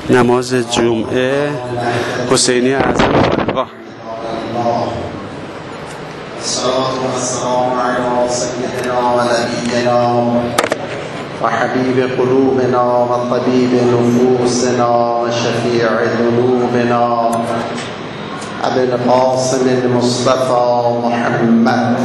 نماز جمعه حسینی اعظم خانقاه. الصلاة والسلام على سيدنا ونبينا وحبيب قلوبنا وطبيب نفوسنا وشفيع ذنوبنا أبي القاسم المصطفى محمد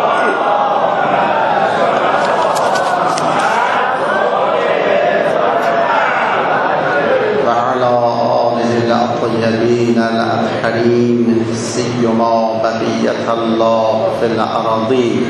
الطيبين الأطهرين سيما بقية الله في الأراضين.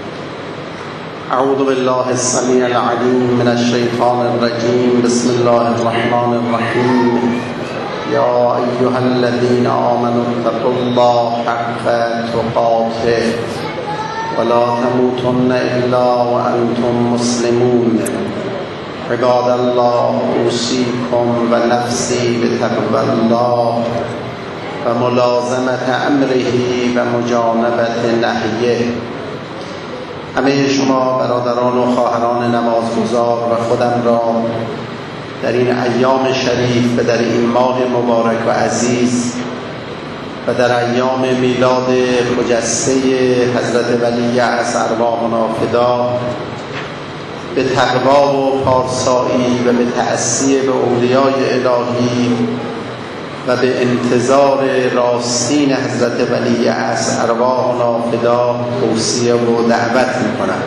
أعوذ بالله السميع العليم من الشيطان الرجيم. بسم الله الرحمن الرحيم. يا أيها الذين آمنوا اتقوا الله حق تقاته ولا تموتن إلا وأنتم مسلمون. عباد الله اوصيكم ونفسي بتقوى الله وملازمة امره ومجانبة نهيه. همه شما برادران و خواهران نمازگزار و خودم را در این ایام شریف و در این ماه مبارک و عزیز و در ایام میلاد خجسته حضرت ولی اعظم ارواحنا فدا به تقوا و پارسایی و به تأسی به اولیای الهی و به انتظار راستین حضرت ولی اعظم ارواحنا فدا توصیه و دعوت میکنم.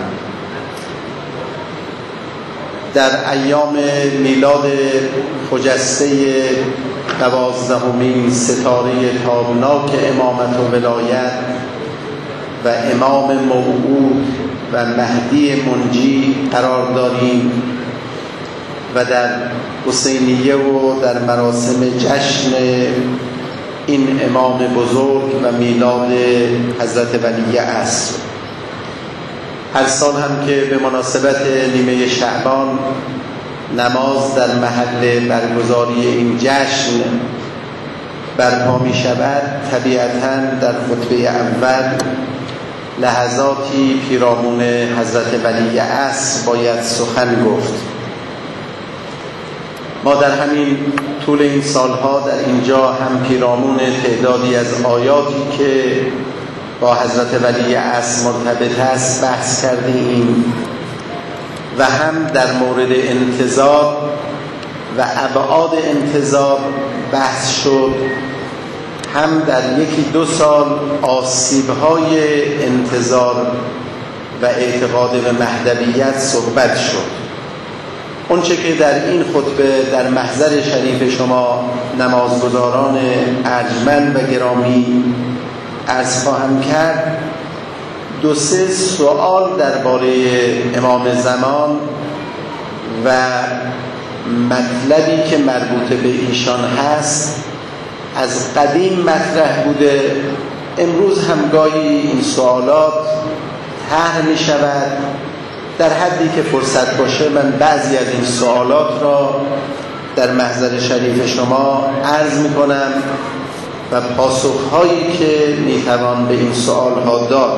در ایام میلاد خجسته 12مین ستاره تابناک امامت و ولایت و امام موعود و مهدی منجی قرار داریم و در حسینیه و در مراسم جشن این امام بزرگ و میلاد حضرت ولی اعظم. هر سال هم که به مناسبت نیمه شعبان نماز در محل برگزاری این جشن برپا می شود، طبیعتاً در خطبه اول لحظاتی پیرامون حضرت ولی اعظم باید سخن گفت. ما در همین طول این سالها در اینجا هم پیرامون تعدادی از آیاتی که با حضرت ولی اعظم مرتبط است بحث کردیم و هم در مورد انتظار و ابعاد انتظار بحث شد، هم در یکی دو سال آسیب‌های انتظار و اعتقاد به مهدویت صحبت شد. اونچه که در این خطبه در محضر شریف شما نمازگزاران ارجمند و گرامی عرض خواهم کرد، دو سه سوال درباره امام زمان و مطلبی که مربوط به ایشان هست از قدیم مطرح بوده. امروز هم گاهی این سوالات طرح می شود. در حدی که فرصت باشه من بعضی از این سوالات را در محضر شریف شما عرض می کنم و پاسخهایی که می توان به این سوالها داد.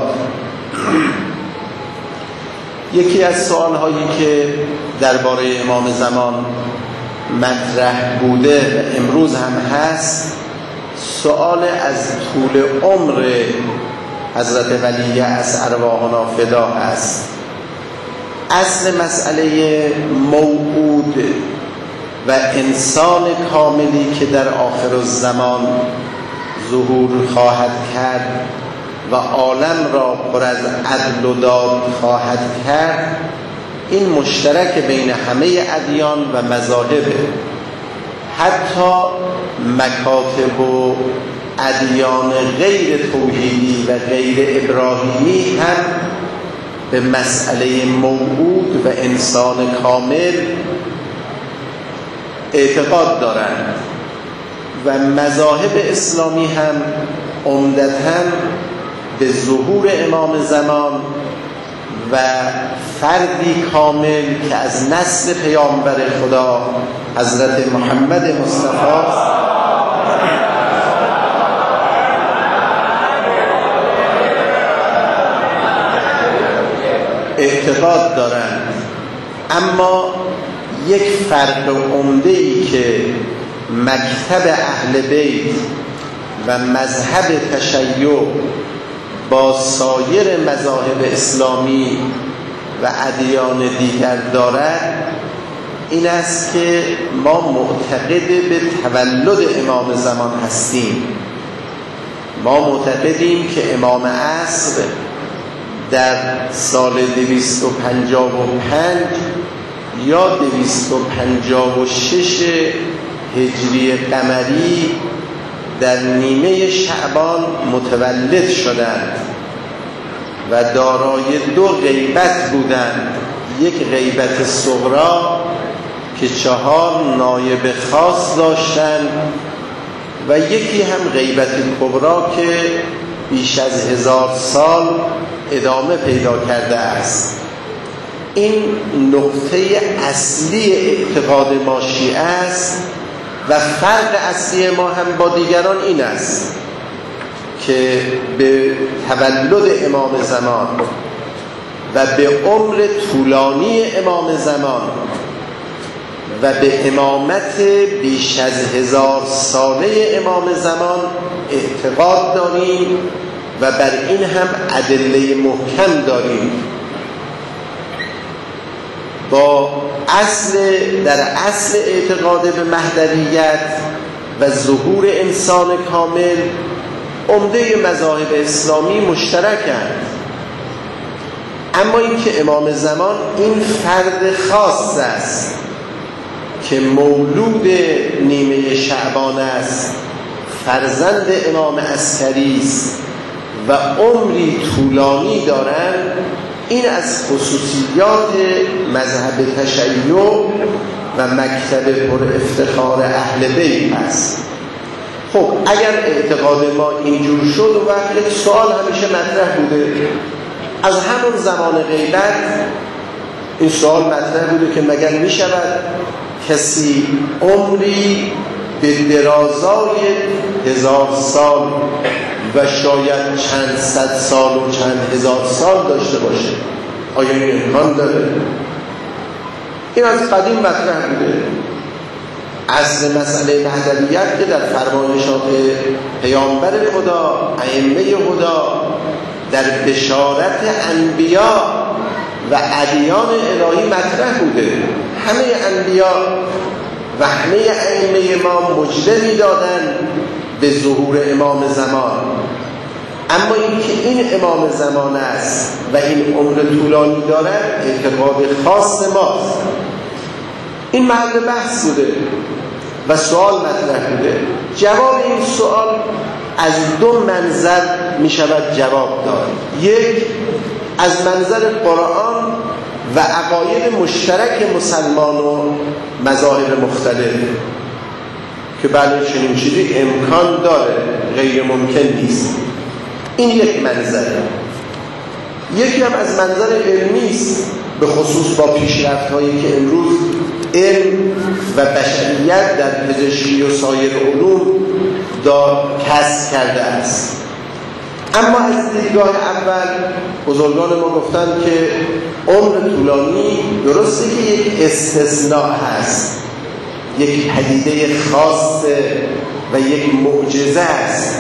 یکی از سوالهایی که درباره امام زمان مطرح بوده و امروز هم هست، سوال از طول عمر حضرت ولی اعظم ارواحنا فدا است. اصل مسئله موعود و انسان کاملی که در آخر الزمان ظهور خواهد کرد و عالم را پر از عدل و داد خواهد کرد، این مشترک بین همه ادیان و مذاهب، حتی مکاتب و ادیان غیر توحیدی و غیر ابراهیمی هم به مسئله موعود و انسان کامل اعتقاد دارند و مذاهب اسلامی هم عمدتاً به ظهور امام زمان و فردی کامل که از نسل پیامبر خدا حضرت محمد مصطفی اعتقاد دارند. اما یک فرق عمده‌ای که مکتب اهل بیت و مذهب تشیع با سایر مذاهب اسلامی و ادیان دیگر دارد این است که ما معتقد به تولد امام زمان هستیم. ما معتقدیم که امام عصر در سال 255 یا 256 هجری قمری در نیمه شعبان متولد شدند و دارای 2 غیبت بودند. یک غیبت صغرا که 4 نایب خاص داشتند و یکی هم غیبت کبرا که بیش از 1000 سال ادامه پیدا کرده است. این نقطه اصلی اعتقاد ما شیعه است و فرق اصلی ما هم با دیگران این است که به تولد امام زمان و به عمر طولانی امام زمان و به امامت بیش از 1000 ساله امام زمان اعتقاد داریم و بر این هم ادله محکم داریم. در اصل اعتقاد به مهدویت و ظهور انسان کامل عمده مذاهب اسلامی مشترکند، اما اینکه امام زمان این فرد خاص است که مولود نیمه شعبان است، فرزند امام عسکری است و عمری طولانی دارند، این از خصوصیات مذهب تشیع و مکتب پر افتخار اهل بیت است. خب اگر اعتقاد ما اینجور شد و وقت یک سوال همیشه مطرح بوده، از همون زمان غیبت این سوال مطرح بوده که مگر می شود کسی عمری به درازای 1000 سال و شاید چند صد سال و چند هزار سال داشته باشه؟ آیا این امکان داره؟ این از قدیم مطرح بوده. اصل مسئله مهدویت که در فرمایشات پیامبر خدا، ائمه خدا، در بشارت انبیا و ادیان الهی مطرح بوده. همه انبیا و همه ائمه ما مژده می‌دادند به ظهور امام زمان، اما اینکه این امام زمان است و این عمر طولانی دارد اعتقاد خاص ماست. این محل بحث بوده و سوال مطرح بوده. جواب این سوال از 2 منظر می شود جواب داد. یک، از منظر قرآن و عقاید مشترک مسلمان و مذاهب مختلف که بله چنین چیزی امکان داره، غیر ممکن نیست. این یک منظره. یکی هم از منظر علمی است، به خصوص با پیشرفت هایی که امروز علم و بشریت در پزشکی و سایر علوم کسب کرده است. اما از دیدگاه اول بزرگان ما گفتند که عمر طولانی درسته که یک استثناء هست، یک پدیده خاصه و یک معجزه است،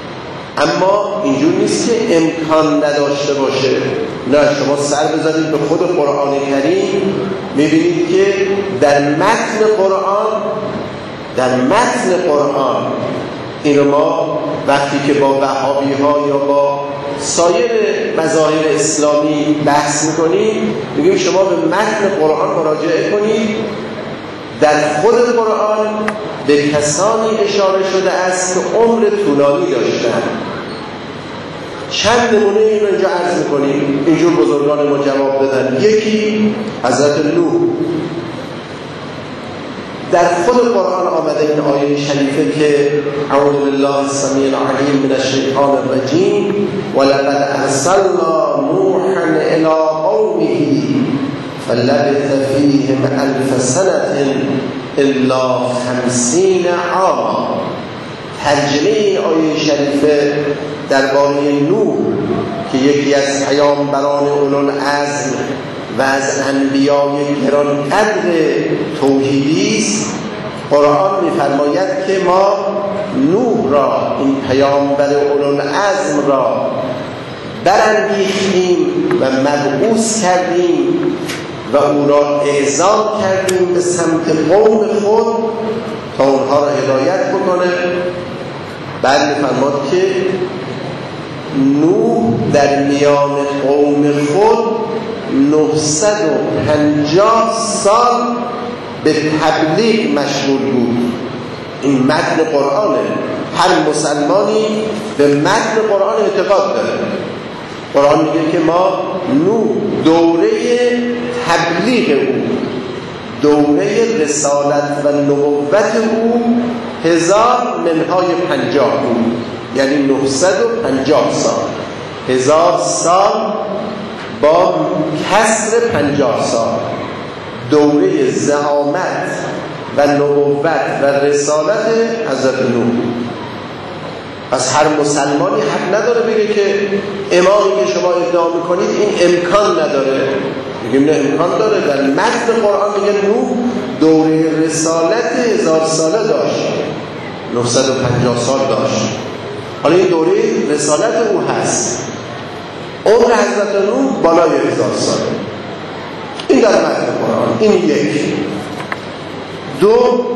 اما اینجور نیست که امکان نداشته باشه. نه، شما سر بزنید به خود قرآن کریم میبینید که در متن قرآن اینو ما وقتی که با وهابی ها یا با سایر مذاهب اسلامی بحث میکنیم میگیم شما به متن قرآن مراجعه کنید. در خود قرآن به کسانی اشاره شده است که عمر طولانی داشتن. چند نمونه اینو اینجا عرض میکنیم اینجور بزرگان ما جواب بدن. یکی حضرت نوح. در خود قرآن آمده این آیه شریفه که اعوذ بالله السمیع العلیم من الشیطان الرجیم ولقد ارسلنا نوحا الی قومه فلبث فیهم 1000 سنة الا 50 عاما. ترجمه این آیه شریفه درباره نوح که یکی از پیامبران اولوالعزم و از انبیای گرانقدر توحیدی است، قرآن می‌فرماید که ما نوح را، این پیامبر اولوالعزم را برانگیختیم و مبعوث کردیم و او را اعزام کردیم به سمت قوم خود تا اونها را هدایت بکنه. بعد می‌فرماد که نوح در میان قوم خود 950 سال به تبلیغ مشغول بود. این متن قرآنه. هر مسلمانی به متن قرآن اعتقاد داره. قرآن میگه که ما نوح دوره تبلیغ او، دوره رسالت و نبوت او 1000 منهای 50 بود، یعنی 950 سال. 1000 سال با کسر 50 سال دوره زعامت و نبوت و رسالت حضرت نوح. پس هر مسلمانی حق نداره بگه که امامی که شما ادعا میکنید این امکان نداره. میگیم نه، امکان داره. در متن قرآن میگه نوح دوره رسالت 1000 ساله داشت، 950 سال داشت. حالا این دوره رسالت او هست. عمر حضرت نوح بالای 1000 ساله. این در متن قرآن. این یک. دو،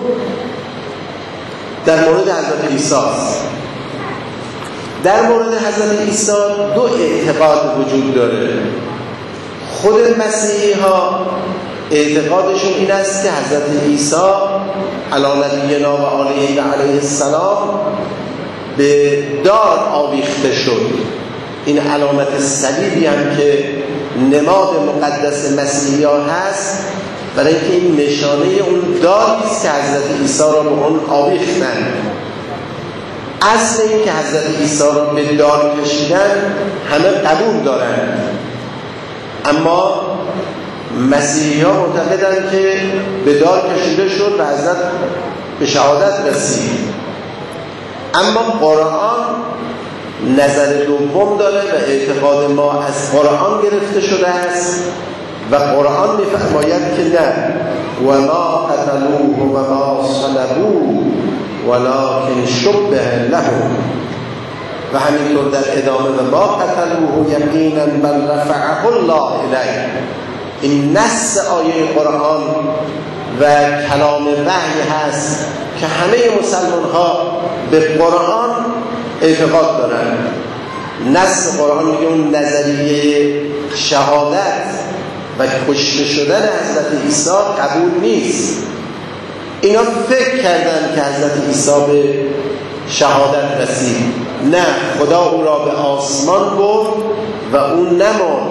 در مورد حضرت عیسی است. در مورد حضرت عیسی دو اعتقاد وجود داره. خود مسیحی ها اعتقادشون این است که حضرت عیسی علی نبینا و علیه السلام به دار آویخته شد. این علامت صلیبی هم که نماد مقدس مسیحی ها هست، برای اینکه این نشانه اون داری است که حضرت عیسی را به اون آویختند. اصل این که حضرت عیسی را به دار کشیدن همه قبول دارند، اما مسیحی ها معتقدند که به دار کشیده شد و حضرت به شهادت رسید. اما قرآن نظر دوم داره و اعتقاد ما از قرآن گرفته شده است و قرآن می‌فرماید که نه، و ما قتلوه و ما صلبوه ولکن شبه لهم، و همینطور در ادامه و ما قتلوه یقینا بل رفعه الله الیه. این نص آیه قرآن و کلام وحی هست که همه مسلمان ها به قرآن اعتقاد دارند. نص قرآن میگه اون نظریه شهادت و کشته شدن حضرت عیسی قبول نیست. اینا فکر کردن که حضرت عیسی به شهادت رسید. نه، خدا او را به آسمان برد و اون نماند.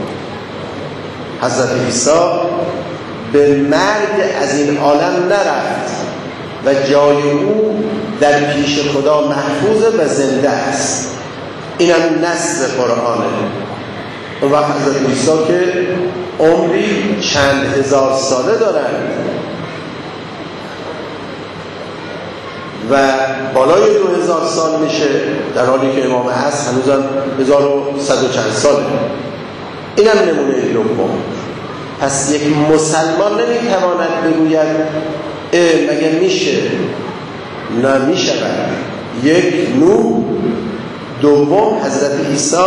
حضرت عیسی به مرگ از این عالم نرفت و جای او در پیش خدا محفوظ و زنده است. این هم نص قرآنه. اون وقت حضرت عیسی که عمری چند هزار ساله دارند و بالای 2000 سال میشه، در حالی که امام عصر هنوزم 1100 چند ساله. این هم نمونه دوم. پس یک مسلمان نمیتواند بگوید مگه میشه؟ نه، میشود. یک، نوح. دوم، حضرت عیسی.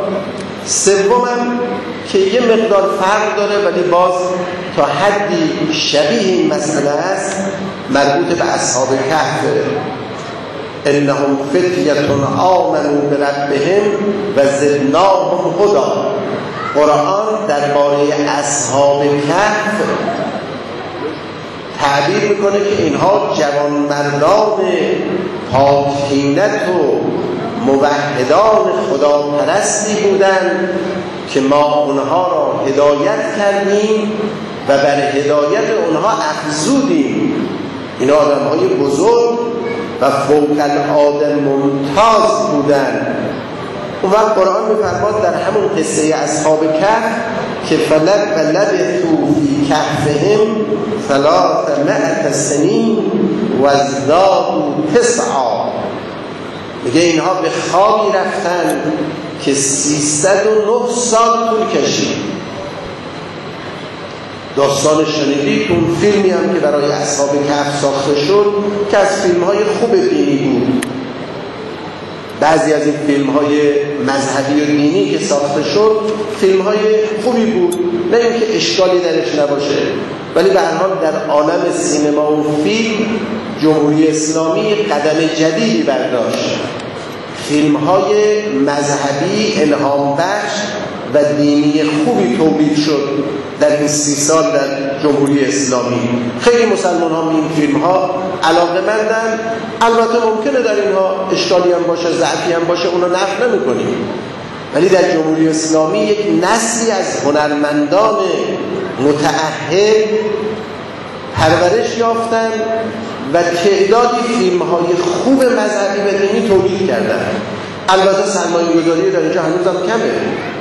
سومم که یه مقدار فرق داره ولی باز تا حدی شبیه این مسئله است، مربوط به اصحاب کهف. انهم فتیة آمنوا بربهم و زدناهم هدی. قرآن درباره اصحاب کهف تعبیر میکنه که اینها جوانمردان پاکینت و موحدان خداپرستی بودند که ما اونها را هدایت کردیم و بر هدایت اونها افزودیم. اینا آدم‌های بزرگ و فوق العاده ممتاز بودند. اون وقت قرآن می‌فرماد در همون قصه اصحاب کهف که فلبثوا فی کهفهم 300 سنین و ازدادوا 9. میگه اینها به خوابی رفتن که 309 سال طول کشید. داستان شنیدید، اون فیلمی هم که برای اصحاب کهف ساخته شد که از فیلم‌های خوب دینی بود. بعضی از این فیلم‌های مذهبی و دینی که ساخته شد فیلم‌های خوبی بود، نه اینکه اشکالی درش نباشه، ولی به هر حال در عالم سینما و فیلم جمهوری اسلامی قدم جدیدی برداشت. فیلم‌های مذهبی الهام بخش و دینی خوبی تولید شد در این 30 سال در جمهوری اسلامی. خیلی مسلمان ها به این فیلم ها علاقه‌مندن. البته ممکنه در اینها اشکالی هم باشه، ضعفی هم باشه، اونو نفی نمی‌کنیم، ولی در جمهوری اسلامی یک نسلی از هنرمندان متأهل پرورش یافتن و تعدادی فیلم های خوب مذهبی و دینی تولید کردن. البته سرمایه‌گذاری در اینجا هنوزم کمه.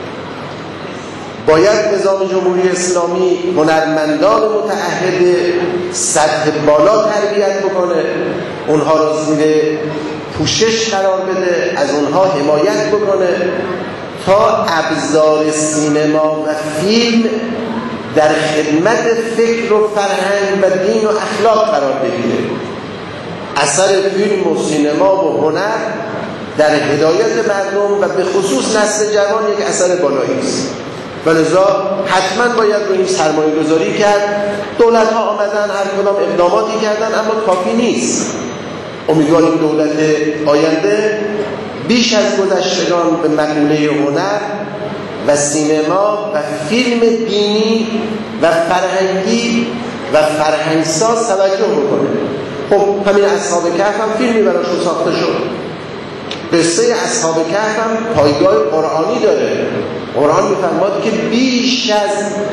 باید نظام جمهوری اسلامی هنرمندان متأهل سطح بالا تربیت بکنه، اونها را زیر پوشش قرار بده، از اونها حمایت بکنه تا ابزار سینما و فیلم در خدمت فکر و فرهنگ و دین و اخلاق قرار بگیره. اثر فیلم و سینما و هنر در هدایت مردم و به خصوص نسل جوان یک اثر بالایی است و لذا حتما باید روی این سرمایه گذاری کرد. دولت ها آمدن هر کدام اقداماتی کردن، اما کافی نیست. امیدواریم دولت آینده بیش از گذشتگان به مقوله هنر و سینما و فیلم دینی و فرهنگی و فرهنگساز توجه بکنه. خب همین اصحاب کهف هم فیلمی براشون ساخته شد. قصه اصحاب کهف هم پایگاه قرآنی داره. قرآن می‌فرماد که بیش از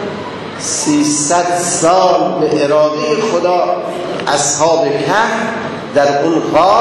300 سال به اراده خدا اصحاب کهف در اون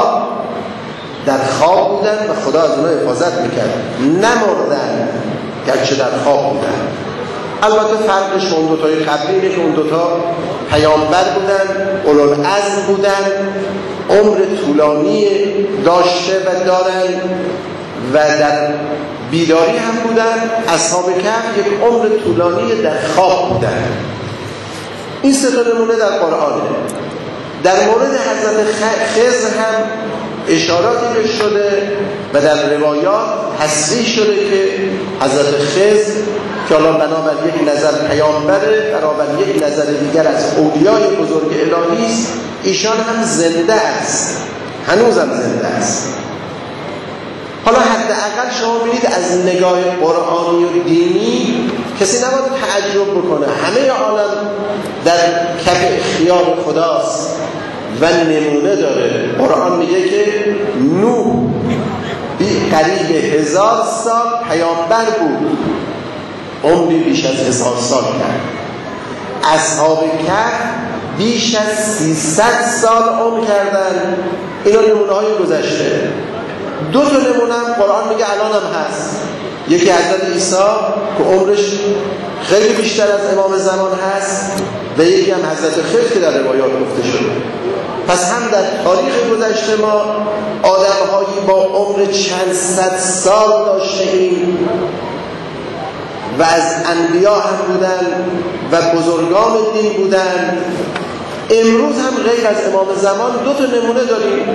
در خواب بودن و خدا از اونها حفاظت میکرد، نمردن گرچه در خواب بودن. البته فرقش اون دوتای قبلی اینه که اون دوتا پیامبر بودن، اولوالعزم بودن، عمر طولانی داشته و دارن و در بیداری هم بودن. اصحاب کهف یک عمر طولانی در خواب بودن. این سه تا نمونه در قرآنه. در مورد حضرت خضر هم اشاراتی بهش شده و در روایات تصریح شده که حضرت خضر که الان بنابر یک نظر پیامبره، بنابر یک نظر دیگر از اولیای بزرگ الهی است، ایشان هم زنده است، هنوزم زنده است. حالا حداقل شما ببینید از نگاه قرآنی و دینی کسی نباید تعجب بکنه. همه عالم در کف خیال خداست و نمونه داره. قرآن میگه که نوح قریب 1000 سال پیامبر بود، عمری بیش از 1000 سال کرد. اصحاب کهف بیش از 300 سال عمر کردن. اینا نمونه های گذشته. دو تا نمونه هم قرآن میگه الان هم هست. یکی حضرت عیسی که عمرش خیلی بیشتر از امام زمان هست و یکی هم حضرت خضر که در روایات گفته شده. پس هم در تاریخ گذشته ما آدم‌هایی با عمر چند صد سال داشتیم و از انبیا هم بودن و بزرگان دین بودن. امروز هم غیر از امام زمان دو تا نمونه داریم.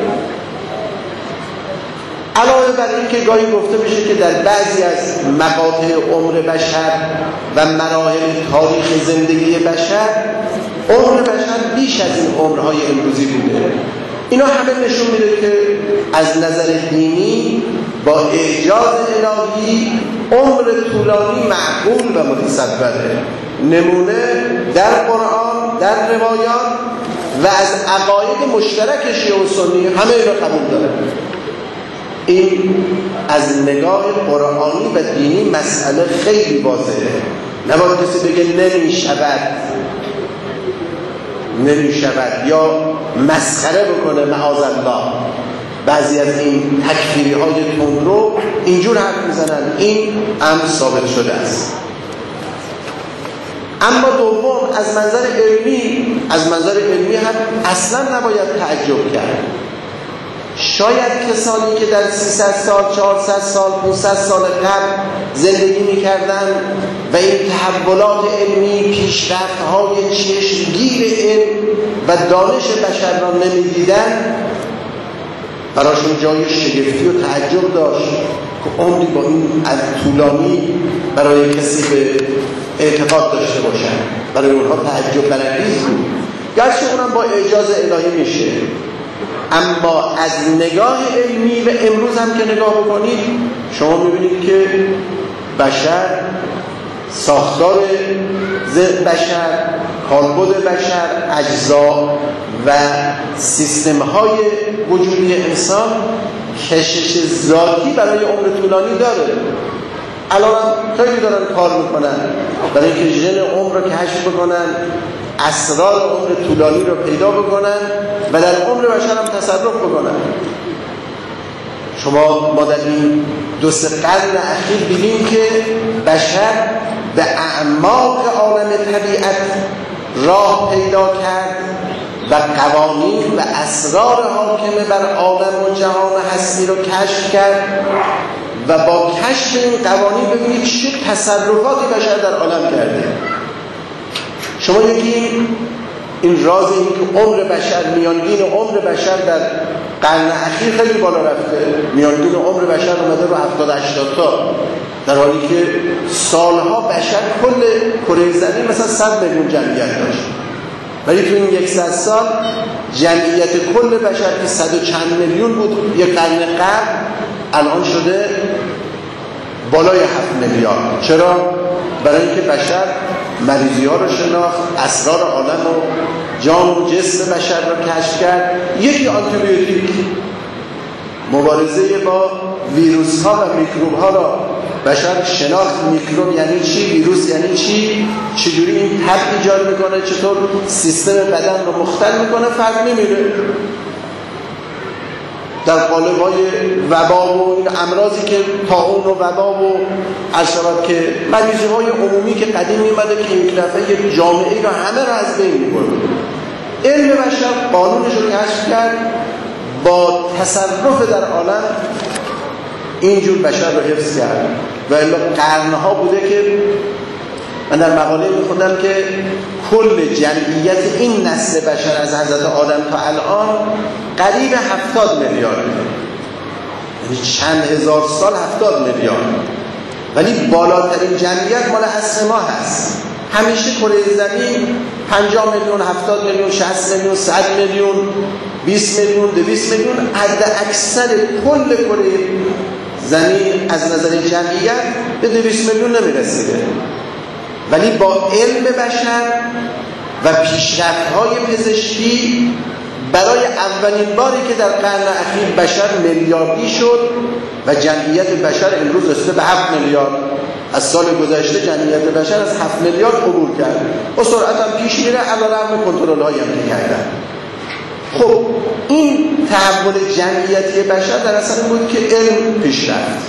علاوه بر این که گاهی گفته میشه که در بعضی از مقاطع عمر بشر و مراحل تاریخ زندگی بشر عمر بشر بیش از این عمرهای امروزی بوده. اینا همه نشون میده که از نظر دینی با اعجاز الهی عمر طولانی معقول و متصوره. نمونه در قرآن، در روایات و از عقاید مشترک شیعه و سنی همه اینا قبول داره. این از نگاه قرآنی و دینی مسئله خیلی واضحه. نباید کسی بگه نمی شود یا مسخره بکنه معاذ الله. بعضی از این تکفیری های تندرو اینجور حرف میزنن. این امر ثابت شده است. اما دوم از منظر علمی هم اصلا نباید تعجب کرد. شاید کسانی که در 300 سال، 400 سال، 500 سال قبل زندگی میکردن و این تحولات علمی، پیشرفت‌های چشمگیر علم و دانش بشر را نمیدیدن، براشون جای شگفتی و تعجب داشت که عمری با این طولانی برای کسی به اعتقاد داشته باشن. برای اونها تعجب برانگیز بود، گرچه اونم با اعجاز الهی میشه. اما از نگاه علمی و امروز هم که نگاه بکنید شما میبینید که بشر، ساختار بشر، کالبد بشر، اجزا و سیستم‌های وجودی انسان کشش ذاتی برای عمر طولانی داره. الان خیلی دارن کار میکنن برای اینکه ژن عمر رو کشف بکنن، اسرار عمر طولانی رو پیدا بکنن و در عمر بشر هم تصرف بکنن. ما در این 2-3 قرن اخیر دیدیم که بشر به اعماق عالم طبیعت راه پیدا کرد و قوانین و اسرار حاکم بر عالم و جهان هستی رو کشف کرد و با کشف این قوانین ببینید چه تصرفاتی بشر در عالم کرده. شما یکی این راز این که عمر بشر، میانگین عمر بشر در قرن اخیر خیلی بالا رفته. میانگین عمر بشر اومده رو 70-80 تا، در حالی که سالها بشر کل کره زمین مثلا 100 میلیون جمعیت داشت، ولی تو این 100 سال جمعیت کل بشر که 100 و چند میلیون بود یک قرن قبل، الان شده بالای 7 میلیارد. چرا؟ برای اینکه بشر مریضی ها رو شناخت، اسرار عالم و جان و جسم بشر رو کشف کرد. یکی آنتیبیوتیک، مبارزه با ویروس ها و میکروب ها را بشر شناخت. میکروب یعنی چی؟ ویروس یعنی چی؟ چجوری این تب ایجاد میکنه؟ چطور سیستم بدن رو مختل میکنه؟ فرق نمیره. در قالب‌های وبا و این امراضی که طاعون و وبا و عرشبت که مریضی‌های عمومی که قدیم می‌مده که یک دفعه یک جامعه را همه را از بین می‌بره. علم بشر قانونش رو کشف کرد، با تصرف در عالم اینجور بشر رو حفظ کرد و الا قرن‌ها بوده که من در مقاله می‌خوندم که کل جمعیت این نسل بشر از حضرت آدم تا الان قریب 70 میلیارد، یعنی چند هزار سال 70 میلیارد، ولی بالاترین جمعیت مال عصر ما هست. همیشه کره زمین 50 میلیون، 70 میلیون، 60 میلیون، 100 میلیون، 20 میلیون، 200 میلیون، حد اکثر کل کره زمین از نظر جمعیت به 200 میلیون نمیرسیده. ولی با علم بشر و پیشرفت‌های پزشکی برای اولین باری که در قرن اخیر بشر میلیاردی شد و جمعیت بشر امروز رسیده به 7 میلیارد. از سال گذشته جمعیت بشر از 7 میلیارد عبور کرد. با سرعت هم پیش میره علیرغم کنترل‌هایی هم که کردن. خب این تحول جمعیتی بشر در اصل بود که علم پیش رفت.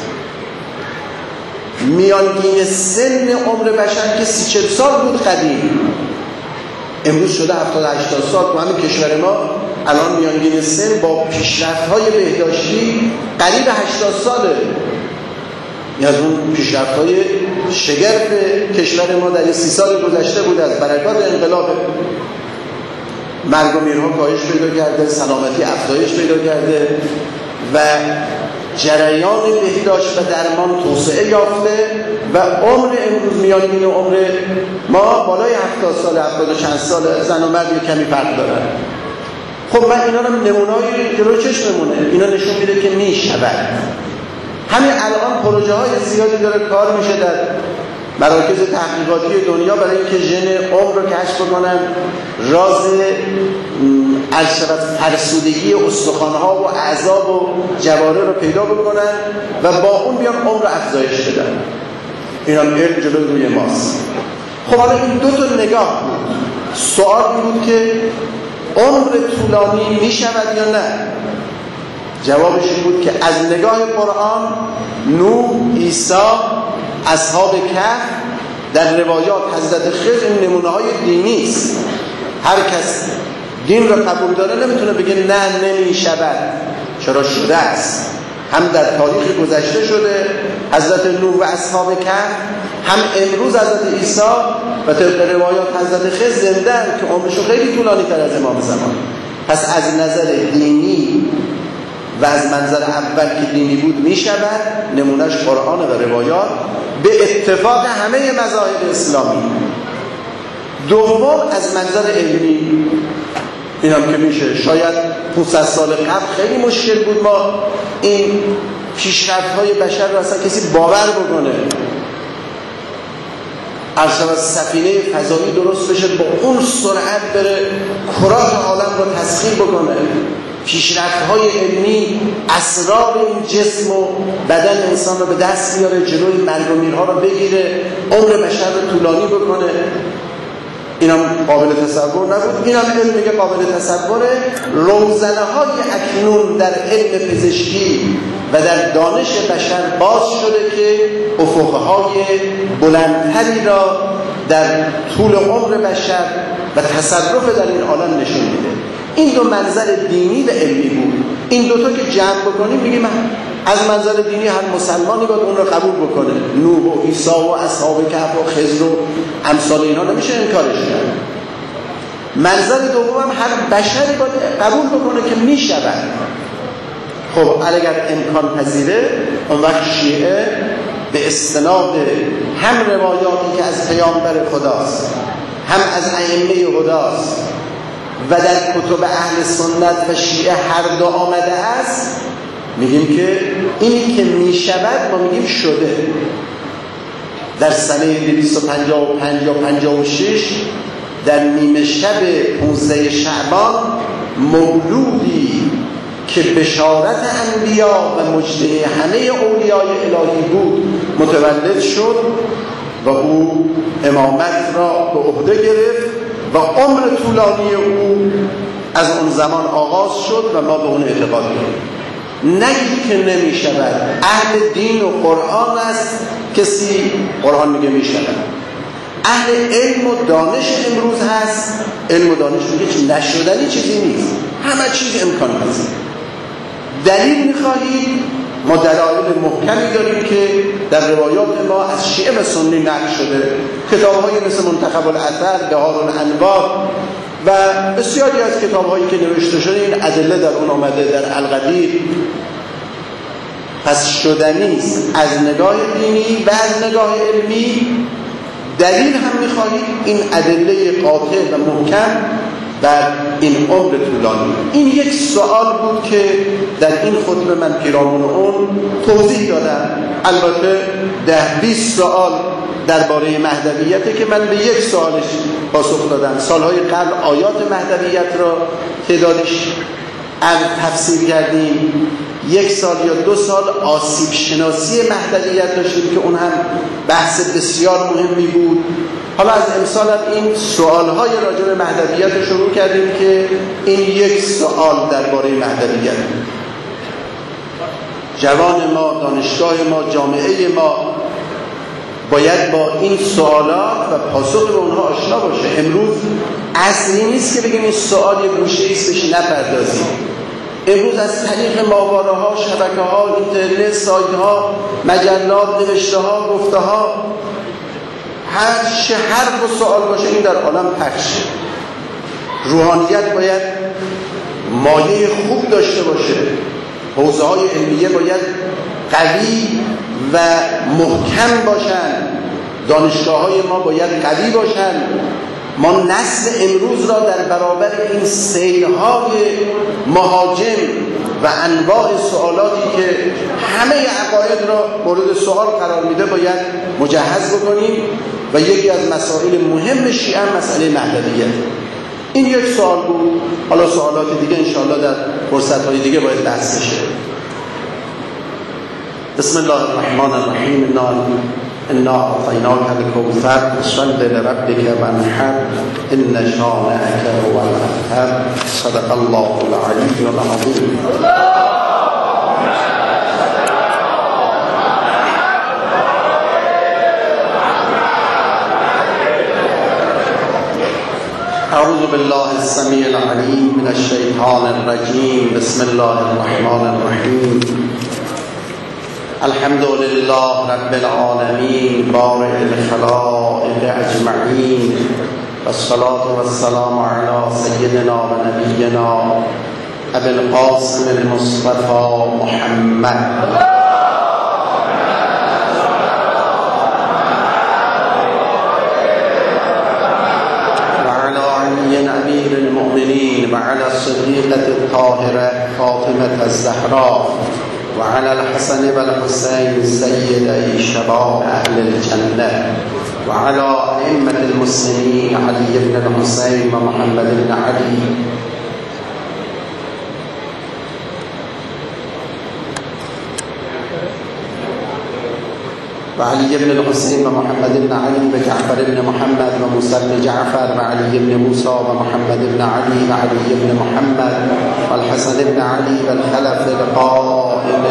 میانگین سن عمر بشر که 30-40 سال بود قدیم، امروز شده 70-80 سال. تو همین کشور ما الان میانگین سن با پیشرفت‌های بهداشتی قریب 80 ساله. از اون پیشرفت‌های شگرف کشور ما در این 30 سال گذشته بود. از برکات انقلاب مرگ و میرها کاهش پیدا کرده، سلامتی افزایش پیدا کرده و جریان بهداشت و درمان توسعه یافته و عمر امروز میانگین عمر ما بالای 70 سال، 70 و چند سال. زن و مرد کمی فرق دارن. خب من اینا رو نمونه‌ای جلوی چشممونه، اینا نشون میده که میشود. همین الان پروژه های زیادی داره کار میشه در مراکز تحقیقاتی دنیا برای اینکه ژن عمر رو کشف کنن، راز فرسودگی استخوان‌ها و اعضا و جواره رو پیدا بکنن و با اون بیان عمر افزایش بدن. این هم علم جلوی روی ماست. خب حالا این دو تا نگاه بود. سوال این بود که عمر طولانی میشود یا نه؟ جوابش این بود که از نگاه قرآن، نوح، عیسی، اصحاب کهف، در روایات حضرت خضر، این نمونه‌های دینی است. هر کس دین را قبول داره نمیتونه بگه نه نمیشود. چرا؟ شده است. هم در تاریخ گذشته شده، حضرت نوح و اصحاب کهف، هم امروز حضرت عیسی و طبق روایات حضرت خضر زنده‌اند که عمرشون خیلی طولانی تر از امام زمان. پس از نظر دینی و از منظر اول که دینی بود می شود، نمونهش قرآن و روایات به اتفاق همه مذاهب اسلامی. دوم از منظر علمی، این هم که میشه شاید 500 سال قبل خیلی مشکل بود ما این پیشرفت‌های بشر رو اصلا کسی باور بکنه. عرض سفینه فضایی درست بشه با اون سرعت بره کرات عالم رو تسخیر بکنه. پیشرفت‌های علمی اسرار این جسم و بدن انسان رو به دست بیاره، جلوی مرگ و میرها رو بگیره، عمر بشر رو طولانی بکنه. اینم قابل تصور نبود. اینم علم میگه قابل تصوره. روزنه‌های اکنون در علم پزشکی و در دانش بشر باز شده که افقهای بلندتری را در طول عمر بشر و تصرف در این عالم نشون میده. این دو منظر دینی و علمی بود. این دوتا که جمع بکنیم میگیم از منظر دینی هر مسلمانی باید اون رو قبول بکنه. نوح و عیسی و اصحاب کهف و خضر و امثال اینا نمیشه انکارش کرد. منظر دوم هم هر بشری باید قبول بکنه که میشود. خب اگر امکان پذیره اون وقت شیعه به استناد هم روایاتی که از پیامبر خداست، هم از ائمه هداست و در کتب اهل سنت و شیعه هر دو آمده است، میگیم که اینی که میشود ما میگیم شده. در سنه 255 یا 56 در نیمه شب 15 شعبان مولودی که بشارت انبیا و مجده همه اولیای الهی بود متولد شد و او امامت را به عهده گرفت و عمر طولانی او از اون زمان آغاز شد و ما به اون اعتقاد داریم. نگید که نمی شود. اهل دین و قرآن است، کسی قرآن میگه می شود. اهل علم و دانش امروز هست، علم و دانش میگه نشدنی چیزی نیست، همه چیز امکان هست. دلیل میخواهید؟ ما دلایل محکمی داریم که در روایات ما از شیعه و سنی نقل شده. کتاب‌هایی مثل منتخب الاثر، بهار الانوار و بسیاری از کتاب‌هایی که نوشته شده این ادله در اون آمده، در القدیر. پس شدنی است از نگاه دینی و از نگاه علمی. دلیل هم می‌خواهید؟ این ادله قاطع و محکم در این عمر طولانی. این یک سوال بود که در این خطبه من پیرامون اون توضیح دادم. البته 10-20 سوال درباره مهدویته که من به یک سوالش پاسخ دادم. سالهای قبل آیات مهدویت را تعدادش تفسیر کردیم. 1 سال یا 2 سال آسیب شناسی مهدویت داشتیم که اون هم بحث بسیار مهمی بود. حالا از امسال این سوالهای راجع به مهدویت رو شروع کردیم که این 1 سوال درباره مهدویت. جوان ما، دانشگاه ما، جامعه ما باید با این سوالات و پاسخ به اونها آشنا باشه. امروز اصلی نیست که بگیم این سوال یه گوشه ایست بهش نپردازیم. امروز از طریق ماهواره‌ها، شبکه‌ها، اینترنت، سایت‌ها، مجلات، نوشته‌ها، گفته‌ها، هر چه حرف و سوال باشه این در عالم پخش. روحانیت باید مایه خوب داشته باشه. حوزه‌های علمیه باید قوی و محکم باشن. دانشگاه‌های ما باید قوی باشن. ما نسل امروز را در برابر این سیل‌های مهاجم و انواع سوالاتی که همه عقاید را مورد سوال قرار میده باید مجهز بکنیم و یکی از مسائل مهم شیعه مسئله مهدویت. این یک سوال بود. حالا سوالات دیگه انشاءالله در فرصت‌های دیگه باید بحث بشه. بسم الله الرحمن الرحیم. انا اعطیناک الکوثر فصل لربک وانحر ان شانئک هو الابتر. صدق الله العلی العظیم. اعوذ بالله السمیع العلیم من الشیطان الرجیم. بسم الله الرحمن الرحیم. الحمد لله رب العالمين بارئ الخلائق اجمعین والصلاة والسلام على سيدنا ونبينا ابي القاسم المصطفى محمد وعلى علي امير المؤمنين وعلى الصديقة الطاهرة فاطمة الزهراء وعلى الحسن والحسين سيدي شباب أهل الجنة وعلى أئمة المسلمين علي بن الحسين ومحمد بن علي وعلي بن الحسين ومحمد بن علي وجعفر بن محمد وموسى بن جعفر وعلي بن موسى ومحمد بن علي وعلي بن محمد والحسن بن علي والخلف القائم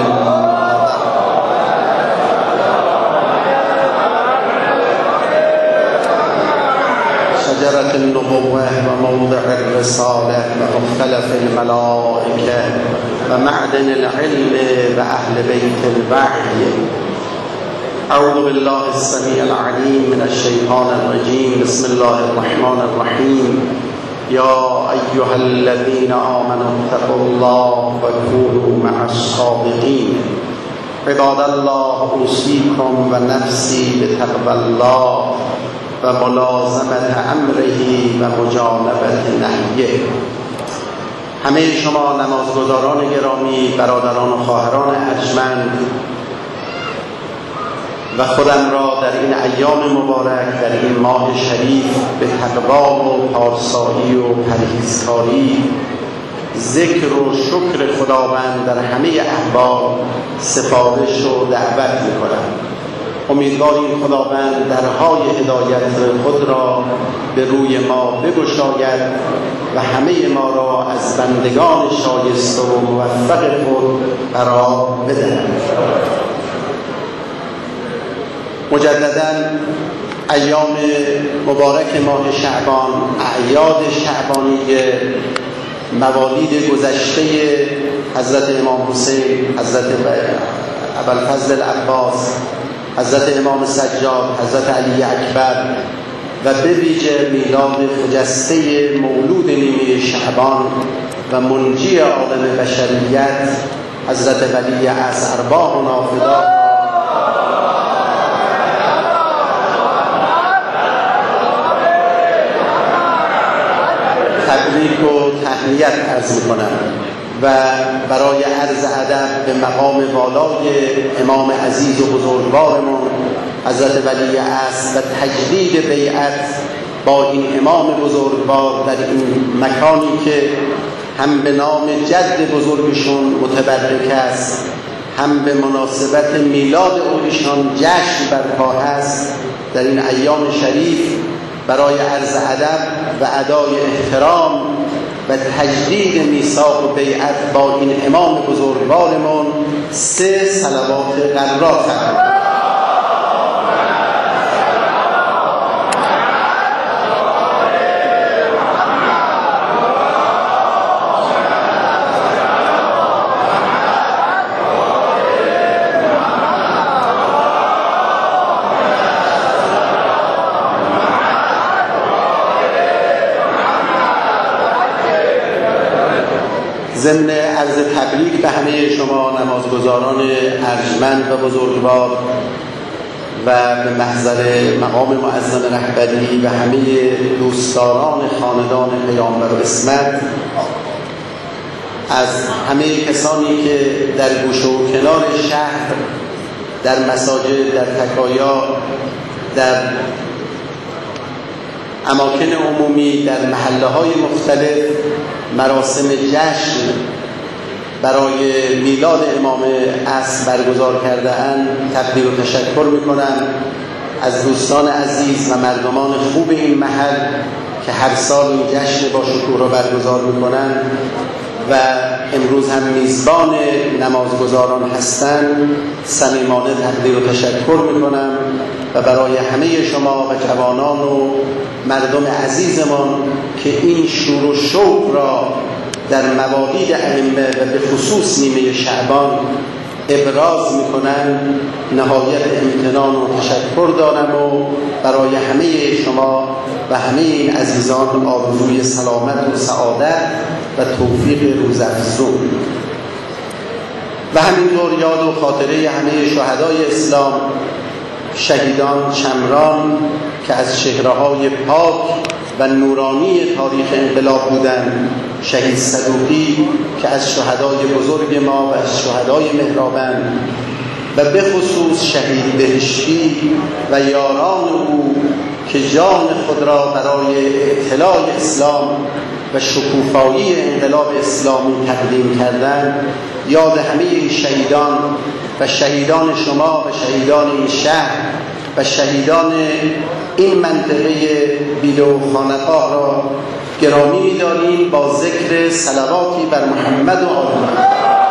شجرة النبوة وموضع الرسالة ومختلف الملائكة ومعدن العلم وأهل بيت الوحي. أعوذ بالله السميع العليم من الشيطان الرجيم. بسم الله الرحمن الرحيم. يا أيها الذين آمنوا اتقوا الله وكونوا مع الصادقين. عباد الله أوصيكم ونفسي بتقوى الله وملازمة أمره ومجانبة نهيه. همه شما نمازگزاران گرامی، برادران و خواهران ارجمند و خودم را در این ایام مبارک، در این ماه شریف به تقوا و پارسایی و پرهیزکاری، ذکر و شکر خداوند در همه احوال سفارش و دعوت می‌کنم. امیدواریم خداوند درهای هدایت خود را به روی ما بگشاید و همه ما را از بندگان شایسته و موفق خود قرار بدهد. مجدداً ایام مبارک ماه شعبان، اعیاد شعبانیه، موالید گذشته حضرت امام حسین، حضرت ابوالفضل العباس، حضرت امام سجاد، حضرت علی اکبر و به ویژه میلاد خجسته مولود نیمه شعبان و منجی عالم بشریت حضرت ولی از ارواحنا فدا تبریک و تهنیت عرض می‌کنم و برای عرض ادب به مقام والای امام عزیز و بزرگوارمون حضرت ولی عصر و تجدید بیعت با این امام بزرگوار در این مکانی که هم به نام جد بزرگشون متبرک است، هم به مناسبت میلاد او ایشان جشن برپا است، در این ایام شریف برای عرض ادب و ادای احترام و تجدید میثاق و بیعت با این امام بزرگوارمون 3 صلوات قرار فرمایید. ضمن عرض تبریک به همه شما نمازگزاران ارجمند و بزرگوار و به محضر مقام معظم رهبری و همه دوستداران خاندان پیامبر و عصمت، از همه کسانی که در گوشه و کنار شهر، در مساجد، در تکایا، در اماکن عمومی، در محله‌های مختلف مراسم جشن برای میلاد امام عصر برگزار کرده اند تقدیر و تشکر میکنم از دوستان عزیز و مردمان خوب این محل که هر سال این جشن با شکوه را برگزار میکنن و امروز هم میزبان نمازگزاران هستند. صمیمانه تقدیر و تشکر میکنم و برای همه شما و جوانان و مردم عزیزمان که این شور و شوق را در موالید ائمه و به خصوص نیمه شعبان ابراز میکنن نهایت امتنان و تشکر دارم و برای همه شما و همه این عزیزان آرزوی سلامت و سعادت و توفیق روزافزون و همینطور یاد و خاطره همه شهدای اسلام، شهیدان چمران که از چهره‌های پاک و نورانی تاریخ انقلاب بودند، شهید صدوقی که از شهدای بزرگ ما و از شهدای مهرابند و به خصوص شهید بهشتی و یاران او که جان خود را برای اطلاع اسلام و شکوفایی انقلاب اسلامی تقدیم کردند. یاد همه شهیدان و شهیدان شما و شهیدان این شهر و شهیدان این منطقه بیله و خانقاه را گرامی می‌داریم با ذکر صلواتی بر محمد و آل محمد.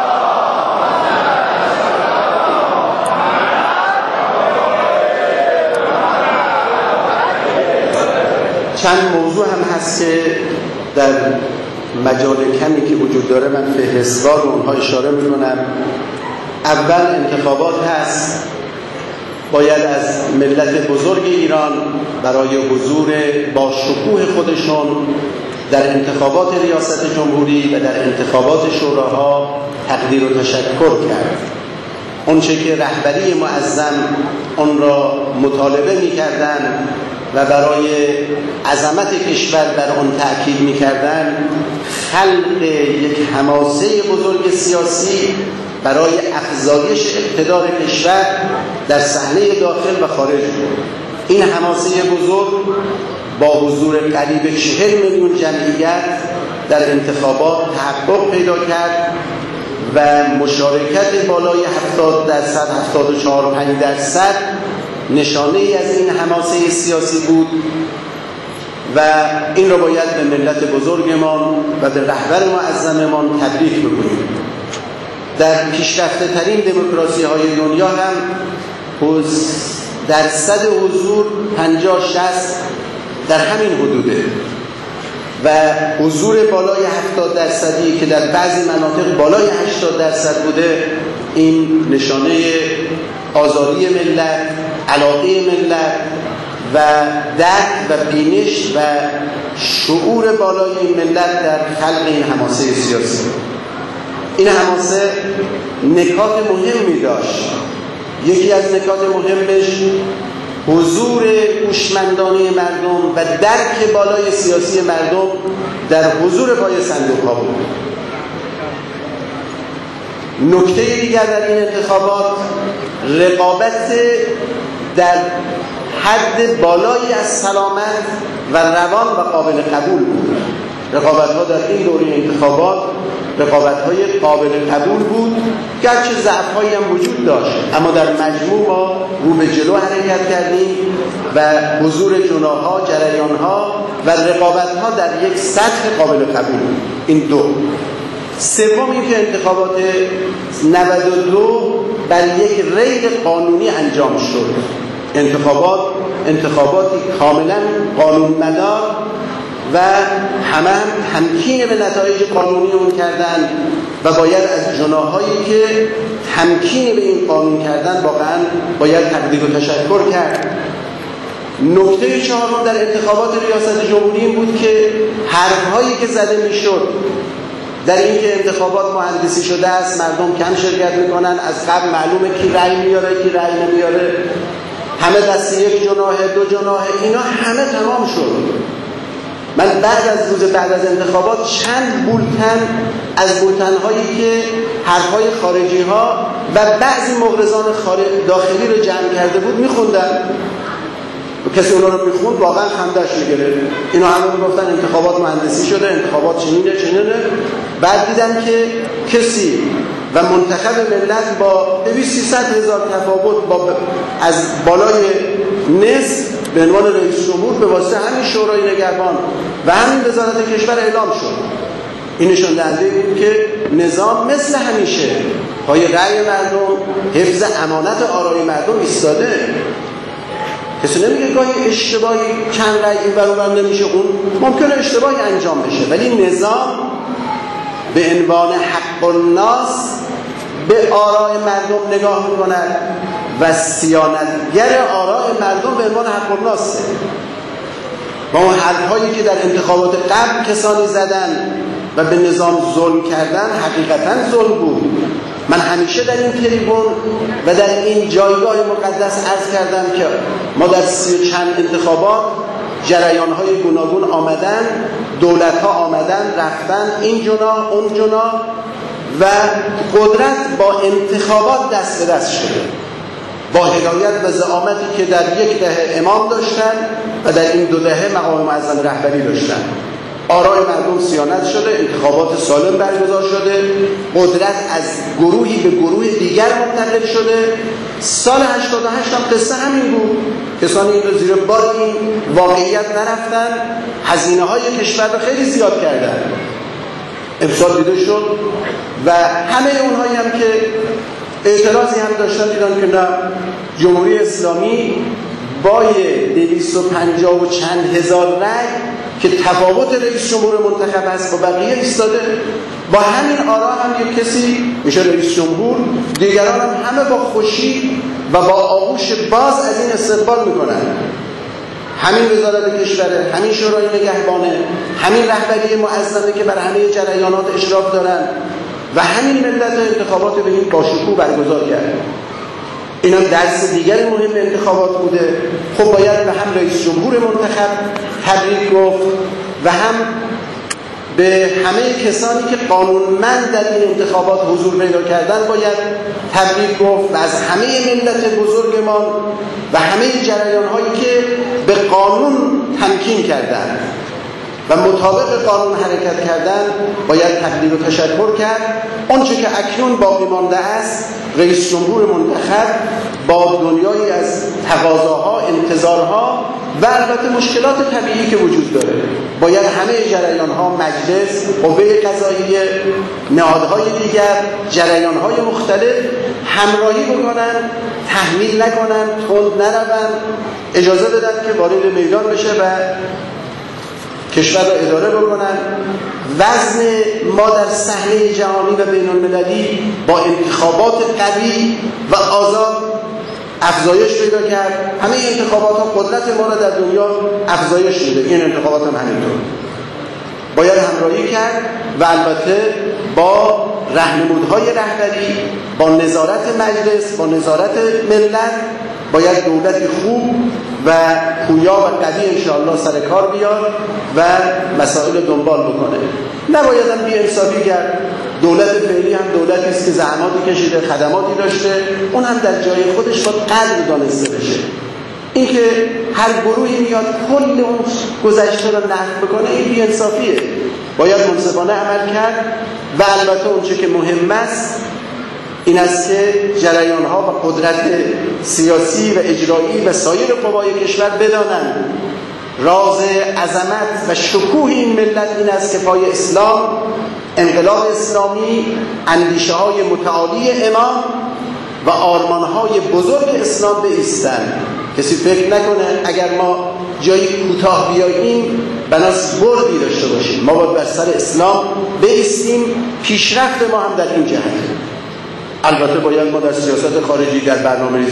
چند موضوع هم هست که در مجال کمی که وجود داره من فهرستوار رو اونها اشاره می‌کنم. اول انتخابات هست. باید از ملت بزرگ ایران برای حضور با شکوه خودشون در انتخابات ریاست جمهوری و در انتخابات شوراها تقدیر و تشکر کرد. اونچه که رهبری معظم اون را مطالبه می‌کردند و برای عظمت کشور بر آن تأکید می‌کردند، خلق یک حماسه بزرگ سیاسی برای افزایش اقتدار کشور در صحنه داخل و خارج بود. این حماسه بزرگ با حضور قریب 40 میلیون جمعیت در انتخابات تحقق پیدا کرد و مشارکت بالای 70%، 74-75% نشانه ای از این حماسه سیاسی بود و این را باید به ملت بزرگمان و به رهبر معظممان تبریک بگوییم. در پیشرفته ترین دموکراسی های دنیا هم درصد حضور 50-60 در همین حدوده و حضور بالای 70% که در بعضی مناطق بالای 80% بوده، این نشانه آزادی ملت، علاقه ملت و درک و بینش و شعور بالای این ملت در خلق این حماسه سیاسی. این حماسه نکات مهمی داشت. یکی از نکات مهمش حضور هوشمندانه مردم و درک بالای سیاسی مردم در حضور پای صندوق‌ها بود. نکته دیگر در این انتخابات رقابت در حد بالایی از سلامت و روان و قابل قبول بود. رقابت‌ها در این دوره انتخابات رقابت‌های قابل قبول بود، گرچه ضعف‌هایی هم وجود داشت، اما در مجموع ما رو به جلو حرکت کردیم و حضور جناح‌ها، جریان‌ها و رقابت‌ها در یک سطح قابل قبول. این دو. سوم این که انتخابات 92 بر یک ریگ قانونی انجام شد. انتخاباتی کاملا قانون مدار و همه تمکین به نتایج قانونی اون کردن و باید از جناحایی که تمکین به این قانون کردن واقعا باید تقدیر و تشکر کرد. نکته چهارم در انتخابات ریاست جمهوری این بود که حرف‌هایی که زده میشد در اینکه انتخابات مهندسی شده است، مردم کم شرکت میکنن، از قبل معلومه کی رأی میاره کی رأی نمیاره، همه دسته یک جناحه، دو جناحه، اینا همه تمام شد. من بعد از انتخابات چند بولتن از بولتن‌هایی که حرف‌های خارجی‌ها و بعضی مغرضان داخلی رو جمع کرده بود میخوندن. کسی اونا رو میخوند واقعا خنده‌اش میگرفت. اینا همه میگفتن انتخابات مهندسی شده، انتخابات چنینه. بعد دیدن که کسی و منتخب ملت با 200-300,000 تفاوت از بالای نصف به عنوان رئیس جمهور به واسطه همین شورای نگهبان و همین وزارت کشور اعلام شد. این نشان دهنده بود که نظام مثل همیشه پای رأی مردم، حفظ امانت آرای مردم ایستاده. کسی نمیگه گاهی اشتباهی چند رأی این برابر نمیشه، اون ممکنه اشتباهی انجام بشه، ولی نظام به عنوان حق الناس به آراء مردم نگاه میکند و صیانتگر آراء مردم به عنوان حق الناسه. و اون حرف‌هایی که در انتخابات قبل کسانی زدن و به نظام ظلم کردن حقیقتاً ظلم بود. من همیشه در این تریبون و در این جایگاه مقدس عرض کردم که ما در 30 چند انتخابات جریان‌های گوناگون آمدن، دولت‌ها آمدن رفتن این جنا اون جنا و قدرت با انتخابات دست به دست شده، با هدایت و زعامتی که در 1 دهه امام داشتن و در این 2 دهه مقام معظم رهبری داشتن. آراء مردم صیانت شده، انتخابات سالم برگزار شده، قدرت از گروهی به گروه دیگر منتقل شده. سال 88 هم قصه همین بود. کسانی این رو زیر بار این واقعیت نرفتن، هزینه‌های کشور رو خیلی زیاد کردن. امسال دیده شد و همه اونهایی هم که اعتراضی هم داشتن دیدن که نه، جمهوری اسلامی با 250 و چند هزار رأی که تفاوت رئیس جمهور منتخب است با بقیه ایستاده. با همین آرا هم یک کسی میشه رئیس جمهور، دیگران هم همه با خوشی و با آغوش باز از این استقبال میکنن. همین وزارت کشوره، همین شورای نگهبانه، همین رهبری معظمه که بر همه جریانات اشراف دارن و همین ملت انتخابات به این باشکوه برگزار کرد. این هم درس دیگر مهم انتخابات بوده. خب باید به هم رئیس جمهور منتخب تبریک گفت و هم به همه کسانی که قانونمند در این انتخابات حضور پیدا کردن باید تبریک گفت و از همه ملت بزرگمان و همه جریان‌هایی که به قانون تمکین کردند و مطابق قانون حرکت کردن باید تقدیر و تشکر کرد. آنچه که اکنون باقی مانده است، رئیس جمهور منتخب با دنیایی از تقاضاها، انتظارها و البته مشکلات طبیعی که وجود داره، باید همه جریان‌ها، مجلس، قوه قضاییه، نهادهای دیگر، جریان‌های مختلف همراهی بکنن، تحمیل نکنن، تند نروند، اجازه بدن که وارد میدان بشه و کشور را اداره بکنن. وزن ما در صحنه جهانی و بین المللی با انتخابات قوی و آزاد افزایش پیدا کرد. همه انتخابات ها قدرت ما را در دنیا افزایش میده. این انتخابات هم همینطور باید همراهی کرد و البته با راهنمودهای رهبری، با نظارت مجلس، با نظارت ملت باید دولتی خوب و پویا و قوی انشاءالله سر کار بیاد و مسائل دنبال بکنه. نباید هم بی‌انصافی کرد. دولت فعلی هم دولتی است که زحماتی کشیده، خدماتی داشته، اون هم در جای خودش با قدر دانسته بشه. اینکه هر گروهی میاد کل اون گذشته رو نقد بکنه، این بی‌انصافیه. باید منصفانه عمل کرد و البته اونچه که مهم است این است که جریان‌ها و قدرت سیاسی و اجرایی و سایر قوای کشور بدانند راز عظمت و شکوه این ملت این است که پای اسلام، انقلاب اسلامی، اندیشه‌های متعالی امام و آرمان‌های بزرگ اسلام بایستند. کسی فکر نکنه اگر ما جایی کوتاه بیاییم بناس بردی داشته باشیم. ما باید بر سر اسلام بایستیم. پیشرفت ما هم در این جهت. البته باید ما در سیاست خارجی، در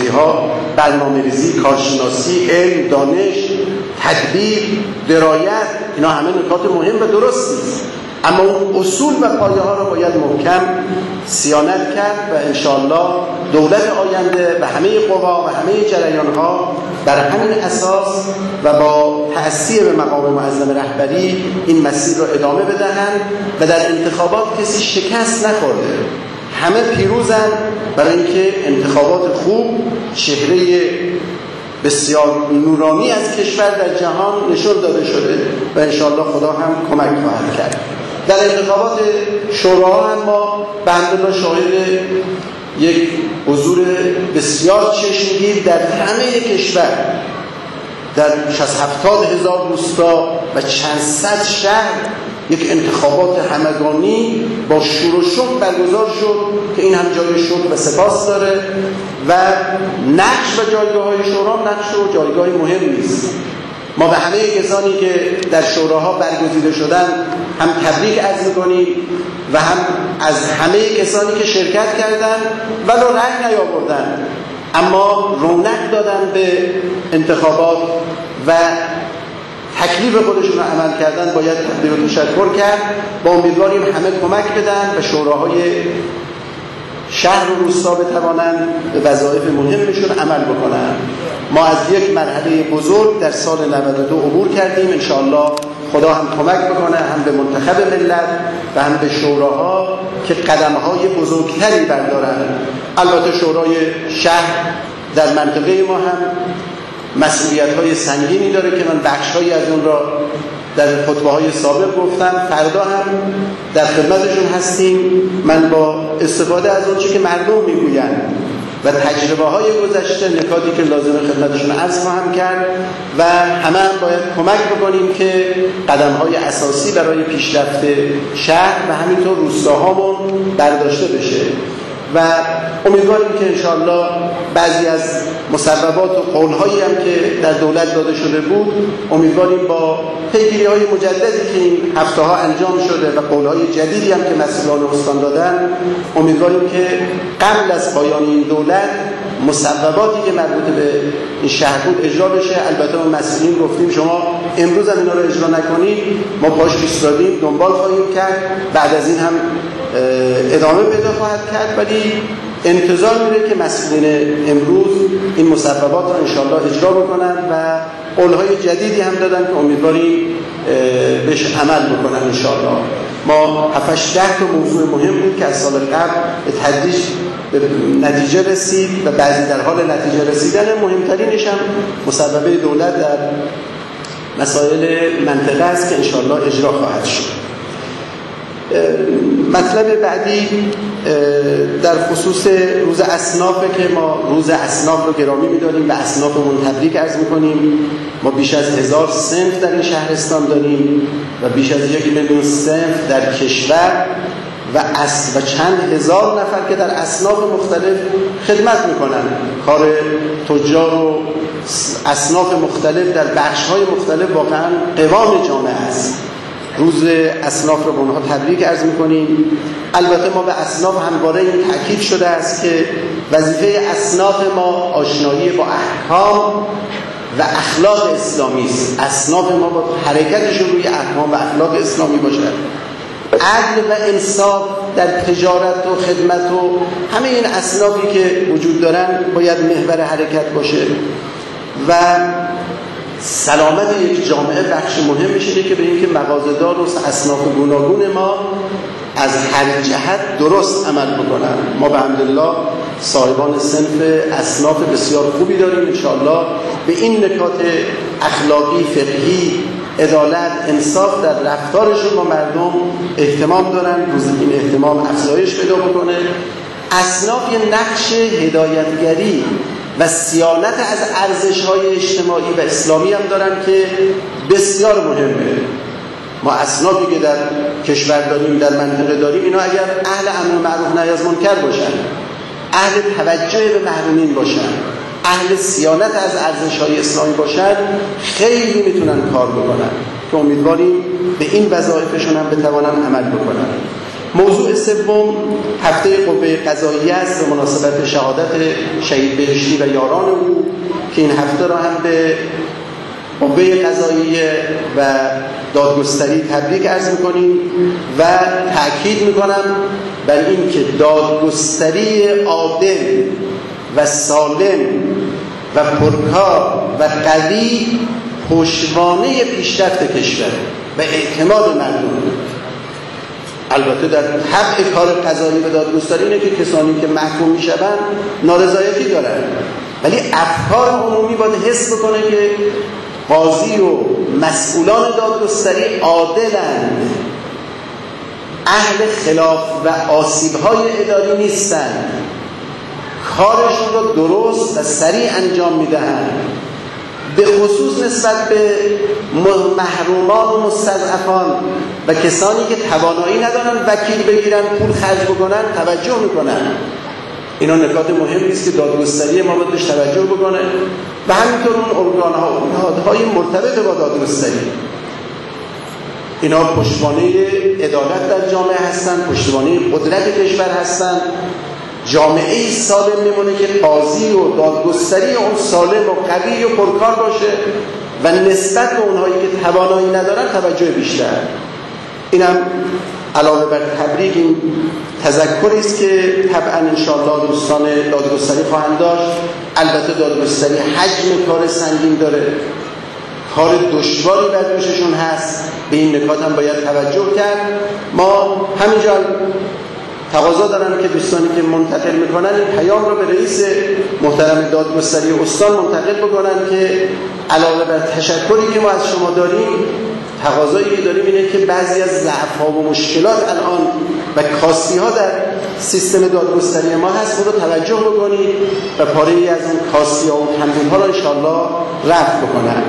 برنامه‌ریزی، کارشناسی، علم، دانش، تدبیر، درایت، اینا همه نکات مهم و درست نیست، اما اون اصول و پایه ها رو باید محکم صیانت کرد و انشاءالله دولت آینده و همه قوا و همه جریان ها بر همین اساس و با تأثیر به مقام معظم رهبری این مسیر رو ادامه بدهند و در انتخابات کسی شکست نخورده، همه پیروزن، برای اینکه انتخابات خوب چهره بسیار نورانی از کشور در جهان نشون داده شده و انشاءالله خدا هم کمک خواهد کرد. در انتخابات شورا هم ما به همدلله شاهد یک حضور بسیار چشمگیر در همه کشور، در 70,000 روستا و چند صد شهر یک انتخابات همگانی با شور و شوق برگزار شد که این هم جای شکر و سپاس داره و نقش و جایگاه‌های شورا نقش و جایگاه مهم نیست. ما به همه کسانی که در شوراها برگزیده شدن هم تبریک عرض می‌کنیم و هم از همه کسانی که شرکت کردن ولو رأی نیاوردن اما رونق دادن به انتخابات و تکلیف خودشون رو عمل کردن، باید تقدیر و تشکر کرد. با امیدواریم همه کمک بدن و شوراهای شهر و روستا بتوانند به وظایف مهمشون عمل بکنن. ما از یک مرحله بزرگ در سال 92 عبور کردیم، انشاءالله خدا هم کمک بکنه، هم به منتخب ملت و هم به شوراها که قدمهای بزرگتری بردارن. البته شورای شهر در منطقه ما هم مسئولیت‌های سنگینی داره که من بخش‌هایی از اون را در خطبه‌های سابق گفتم، فردا هم در خدمتشون هستیم. من با استفاده از اون چیزی که مردم میگویند و تجربه‌های گذشته نکاتی که لازمه خدمتشون عرض خواهم کرد و همه هم باید کمک بکنیم که قدم‌های اساسی برای پیشرفت شهر و همینطور روستاهامون برداشته بشه و امیدواریم که انشاءالله بعضی از مصوبات و قول‌هایی هم که در دولت داده شده بود، امیدواریم با پیگیری‌های مجددی که این هفته‌ها انجام شده و قول‌های جدیدی هم که مسئولان استان دادن، امیدواریم که قبل از پایان این دولت مصوباتی که مربوط به این شهر بود اجرا بشه. البته ما مسئولین گفتیم شما امروز هم اینا رو اجرا نکنید، ما پاش ایستادیم، دنبال خواهیم کرد، بعد از این هم ادامه پیدا خواهد کرد، ولی انتظار میره که مسئولین امروز این مصوبات رو انشاءالله اجرا بکنن و قولهای جدیدی هم دادن که امیدواریم بهش عمل بکنن انشاءالله. ما 7-8 تا موضوع مهم بود که از سال قبل به تدریج به نتیجه رسید و بعضی در حال نتیجه رسیدن. مهمترینش هم مصوبه دولت در مسائل منطقه است که انشاءالله اجرا خواهد شد. مطلب بعدی در خصوص روز اصنافه که ما روز اصناف رو گرامی می‌داریم و اصنافمون تبریک عرض می‌کنیم. ما بیش از 1000 صنف در این شهرستان داریم و بیش از 1 میلیون صنف در کشور و چند هزار نفر که در اصناف مختلف خدمت می‌کنن. کار تجار و اصناف مختلف در بخش‌های مختلف واقعاً قوام جامعه است. روز اصناف رو به اونها تبریک عرض می‌کنیم. البته ما به اصناف همواره این تأکید شده است که وظیفه اصناف ما آشنایی با احکام و اخلاق اسلامی است. اصناف ما با حرکتشون روی احکام و اخلاق اسلامی باشد. عدل و انصاف در تجارت و خدمت و همه این اصنافی که وجود دارن باید محور حرکت باشه و سلامت یک جامعه بخش مهمش اینه که به اینکه مغازه‌دار و اصناف گوناگون ما از هر جهت درست عمل بکنن. ما به حمدالله صاحبان صنف اصناف بسیار خوبی داریم. انشاءالله به این نکات اخلاقی، فقهی، عدالت، انصاف در رفتارشون با مردم اهتمام دارن. روز این اهتمام افزایش پیدا بکنه. اصناف یه نقش هدایتگری و صیانت از ارزش‌های اجتماعی و اسلامی هم دارن که بسیار مهمه. ما اصنافی که در کشور داریم، در منطقه داریم، اینا اگر اهل امر معروف نهی از منکر باشن، اهل توجه به محرومین باشن، اهل صیانت از ارزش‌های اسلامی باشن، خیلی میتونن کار بکنن که امیدواریم به این وظایفشون هم بتوانن عمل بکنن. موضوع سوم هفته قوه قضاییه است به مناسبت شهادت شهید بهشتی و یاران او که این هفته را هم به قوه قضاییه و دادگستری تبریک عرض می‌کنیم و تأکید می‌کنم بر این که دادگستری عادل و سالم و پرکار و قوی پشتوانه پیشرفت کشور و اعتماد مردم. البته در طبع کار قضایی و دادگستری اینه که کسانی که محکوم میشوند نارضایتی دارن، ولی افکار عمومی باید حس بکنه که قاضی و مسئولان دادگستری عادلند، اهل خلاف و آسیب‌های اداری نیستند، کارشون رو درست و سریع انجام میدهند. به خصوص نسبت به محرومان و مستضعفان و کسانی که توانایی ندارن وکیل بگیرن، پول خرج بکنن، توجه میکنن. اینا نکات مهمی است که دادگستری ما باید بهش توجه بکنه و همینطور اون ارگان‌ها و نهادهای مرتبط با دادگستری. اینا پشتوانه عدالت در جامعه هستن، پشتوانه قدرت کشور هستن. جامعه سالم میمونه که قاضی و دادگستری اون سالم و قوی و پرکار باشه و نسبت به اونهایی که توانایی ندارن توجه بیشتر. اینم علاوه بر تبریک این تذکری است که طبعا انشاءالله دوستان دادگستری خواهند داشت. البته دادگستری حجم کار سنگین داره، کار دشواری بر دوششون هست، به این نکات هم باید توجه کرد. ما همینجا تقاضا دارم که دوستانی که منتقل میکنن این پیام رو به رئیس محترم دادگستری استان منتقل بکنن که علاوه بر تشکری که ما از شما داریم، تقاضایی که داریم اینه که بعضی از ضعف‌ها و مشکلات الان و کاستی‌ها در سیستم دادگستری ما هست، رو توجه بکنید و پاره‌ای از اون کاستی‌ها و کمبودها رو انشاءالله رفع بکنن.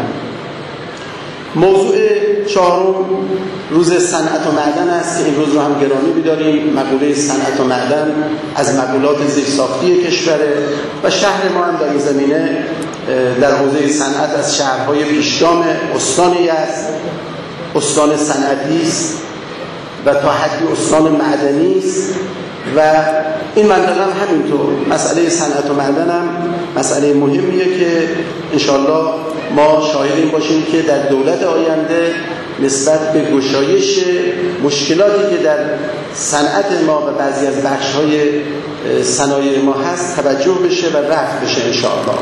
موضوع چهارم روز صنعت و معدن است که این روز رو هم گرامی بداریم. مقوله صنعت و معدن از مقولات زیرساختی کشوره و شهر ما هم در این زمینه در حوزه صنعت از شهرهای پیشگام استانی است، استان صنعتی است و تا حدی استان معدنی است و این منطقه هم همینطور. مسئله صنعت و معدن هم مسئله مهمیه که انشالله ما شاهدیم باشیم که در دولت آینده نسبت به گشایش مشکلاتی که در صنعت ما و بعضی از بخش‌های صنایع ما هست توجه بشه و رفع بشه انشاءالله.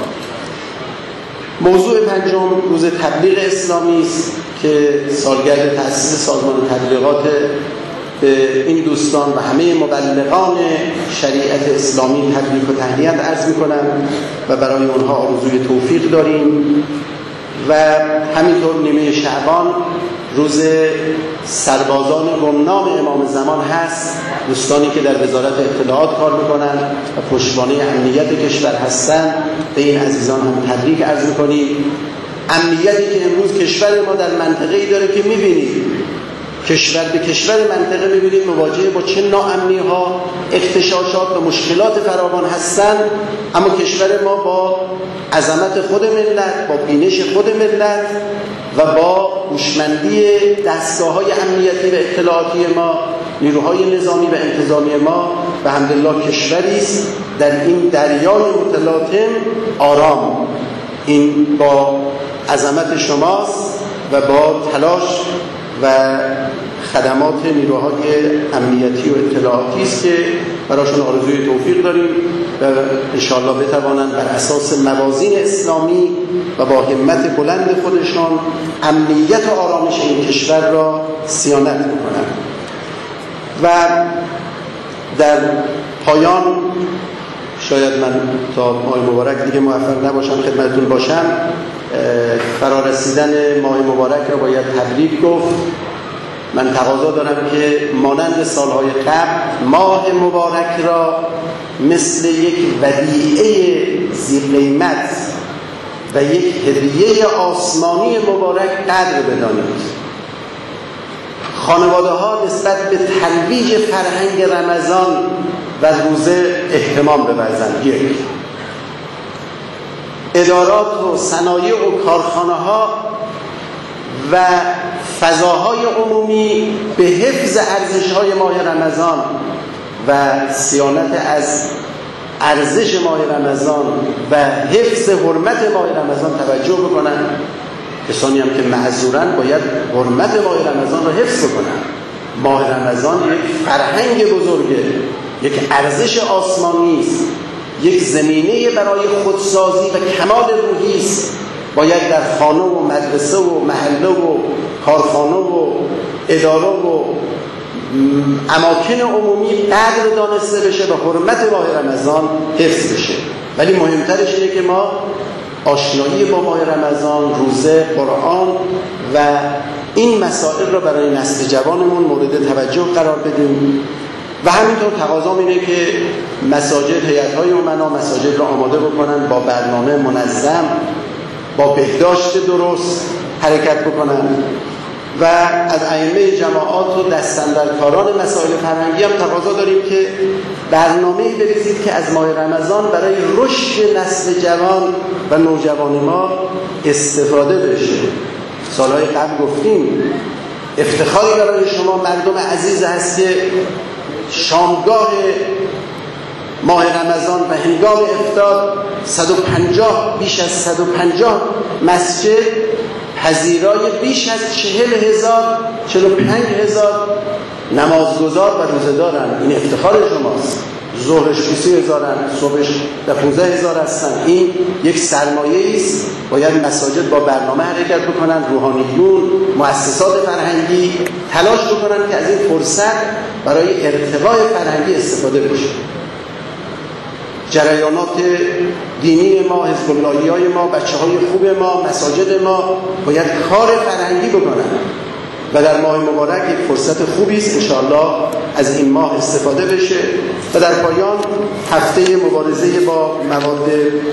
موضوع پنجم روز تبلیغ اسلامی است که سالگرد تأسیس سازمان تبلیغات به این دوستان و همه مبلغان شریعت اسلامی تبریک و تهنیت عرض می‌کنم و برای اونها آرزوی توفیق داریم. و همینطور نیمه شعبان روز سربازان گمنام امام زمان هست. دوستانی که در وزارت اطلاعات کار میکنن و پشتوانه امنیت کشور هستن به این عزیزان هم تبریک عرض میکنیم. امنیتی که امروز کشور ما در منطقه‌ای داره که میبینید کشور به کشور منطقه میبینید مواجهه با چه ناامنی‌ها، اغتشاشات و مشکلات فراوان هستند، اما کشور ما با عظمت خود ملت، با بینش خود ملت و با هوشمندی دستگاه‌های امنیتی و اطلاعاتی ما، نیروهای نظامی و انتظامی ما به حمدالله کشوری است در این دریای متلاطم آرام. این با عظمت شماست و با تلاش و خدمات نیروهای امنیتی و اطلاعاتی است که براشون آرزوی توفیق داریم و انشاءالله بتوانند بر اساس موازین اسلامی و با همت بلند خودشان امنیت و آرامش این کشور را صیانت بکنند. و در پایان شاید من تا ماه مبارک دیگه موفق نباشم خدمتتون باشم، فرارسیدن ماه مبارک را باید تبریک گفت. من تقاضا دارم که مانند سالهای قبل ماه مبارک را مثل یک ودیعه زیرقیمت و یک هدیه آسمانی مبارک قدر بدانید. خانواده ها نسبت به ترویج فرهنگ رمضان و روزه اهتمام بورزند. یک، ادارات و صنایع و کارخانه ها و فضاهای عمومی به حفظ ارزش‌های ماه رمضان و صیانت از ارزش ماه رمضان و حفظ حرمت ماه رمضان توجه بکنن. کسانی هم که معذورن باید حرمت ماه رمضان را حفظ بکنن. ماه رمضان یک فرهنگ بزرگه، یک ارزش آسمانی است، یک زمینه برای خودسازی و کمال روحی است. باید در خانه و مدرسه و محله و کارخانه و اداره و اماکن عمومی قدر دانسته بشه و حرمت ماه رمضان حفظ بشه. ولی مهمترش اینه که ما آشنایی با ماه رمضان، روزه، قرآن و این مسائل را برای نسل جوانمون مورد توجه قرار بدیم. و همینطور تقاضا اینه که مساجد، هیئت‌های امنا مساجد را آماده بکنن، با برنامه منظم، با بهداشت درست حرکت بکنن و از ائمه جماعات و دستاندرکاران مسائل فرهنگی هم تقاضا داریم که برنامه‌ای بریزید که از ماه رمضان برای رشد نسل جوان و نوجوان ما استفاده بشه. سالهای قبل گفتیم افتخاری برای شما مردم عزیز هست که شامگاه ماه رمضان و هنگام افطار بیش از 150 مسجد پذیرای بیش از 45,000 نمازگزار و روزه‌دارن. این افتخار شماست. ظهرش 20,000، صبحش 15,000 هستن. این یک سرمایه است. باید مساجد با برنامه حرکت بکنن، روحانیون، مؤسسات فرهنگی تلاش بکنن که از این فرصت برای ارتقای فرهنگی استفاده بشه. جریانات دینی ما، حزب اللهی‌های ما، بچه‌های خوب ما، مساجد ما باید کار فرهنگی بکنن و در ماه مبارک یک فرصت خوبی است انشاءالله از این ماه استفاده بشه. و در پایان هفته مبارزه با مواد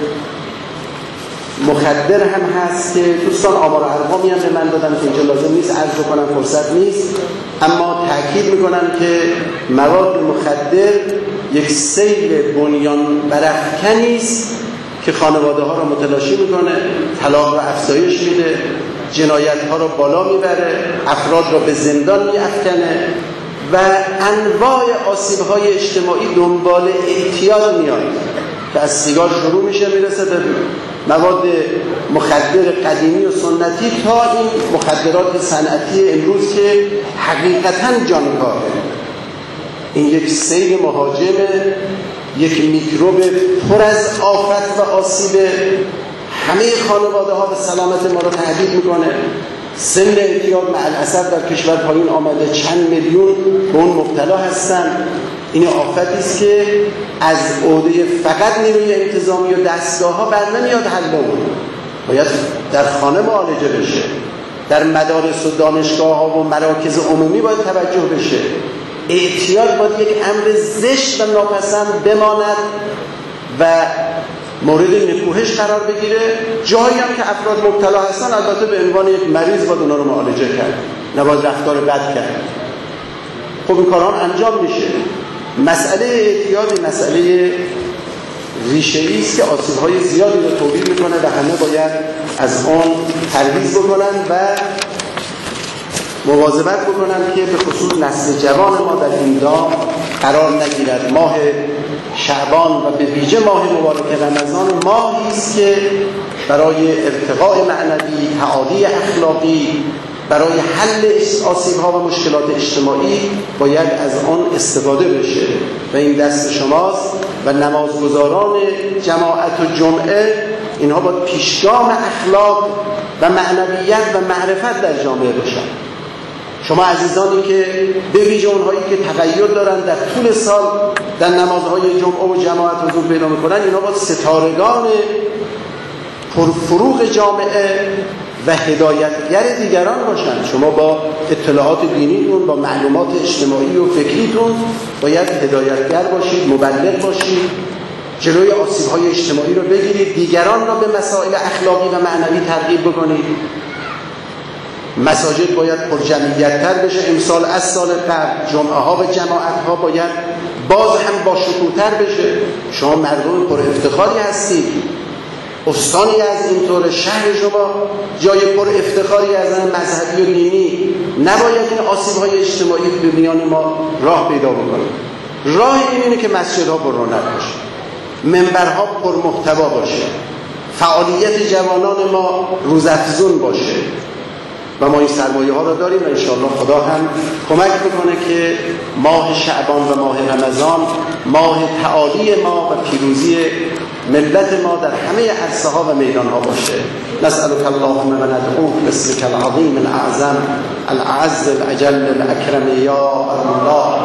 مخدر هم هست که دوستان آمار و ارقامی هم به من دادن که اینجا لازم نیست عرض کنم، فرصت نیست، اما تاکید میکنم که مواد مخدر یک سیل بنیان برافکنی است که خانواده ها را متلاشی میکنه، طلاق را افزایش میده، جنایت ها را بالا میبره، افراد را به زندان میافکنه و انواع آسیب های اجتماعی دنبال اعتیاد میاد که از سیگار شروع میشه میرسه به مواد مخدر قدیمی و سنتی تا این مخدرات صنعتی امروز که حقیقتاً جانکاره. این یک سیل مهاجمه، یک میکروب پر از آفت و آسیب همه خانواده ها و سلامت ما رو تهدید میکنه. سن اعتیاد مع الاسف در کشور پایین آمده، چند میلیون به اون مبتلا هستن. این آفتی است که از عهده فقط نیروی انتظامی و دستگاه ها بر نمیاد حل اون. باید در خانه معالجه بشه، در مدارس و دانشگاه ها و مراکز عمومی باید توجه بشه. اعتیاد باید یک امر زشت و ناپسند بماند و مورد نکوهش قرار بگیره. جایی هم که افراد مبتلا هستن البته به عنوان یک مریض باید اونا رو معالجه کرد، نباید رفتار بد کرد. خب این کارها انجام میشه. مسئله اعتیاد مسئله ریشه‌ای است که آسیب‌های زیادی رو تولید میکنه و همه باید از آن پرهیز بکنن و مواظبت بکنن که به خصوص نسل جوان ما در این دام قرار نگیرد. ماه شعبان و به ویژه ماه مبارک رمضان ماهی است که برای ارتقاء معنوی، تعالی اخلاقی، برای حل آسیب‌ها و مشکلات اجتماعی باید از آن استفاده بشه و این دست شماست و نمازگزاران جماعت و جمعه اینها باید پیشگام اخلاق و معنویت و معرفت در جامعه باشن. شما عزیزانی که به ویژه اونهایی که تغییر دارن در طول سال در نمازهای جمعه و جماعت حضور پیدا میکنن، اینا باید ستارگان پرفروغ جامعه و هدایتگر دیگران باشن. شما با اطلاعات دینیتون، با معلومات اجتماعی و فکریتون باید هدایتگر باشید، مبلغ باشید، جلوی آسیب‌های اجتماعی رو بگیرید، دیگران را به مسائل اخلاقی و معنوی ترغیب بکنید. مساجد باید پرجمعیت‌تر بشه امسال از سال قبل. جمعه ها و جماعت ها باید باز هم با شکوه‌تر بشه. شما مردم پر افتخاری هستید، استانی از اینطور شهر شما جای پر افتخاری از مذهبی و دینی، نباید این آسیب‌های اجتماعی به میان ما راه پیدا بکنه. راه اینه که مسجدها پر رونق باشه، منبرها پر محتوا باشه، فعالیت جوانان ما روزافزون باشه و ما این سرمایه ها رو داریم و انشاءالله خدا هم کمک میکنه که ماه شعبان و ماه رمضان ماه تعالی ما و پیروزی ملت ما در همه عرصه ها و میدان ها باشه. نسألك اللهم و ندعوك باسمك العظیم الاعظم الاعز الاجل الاکرم یا الله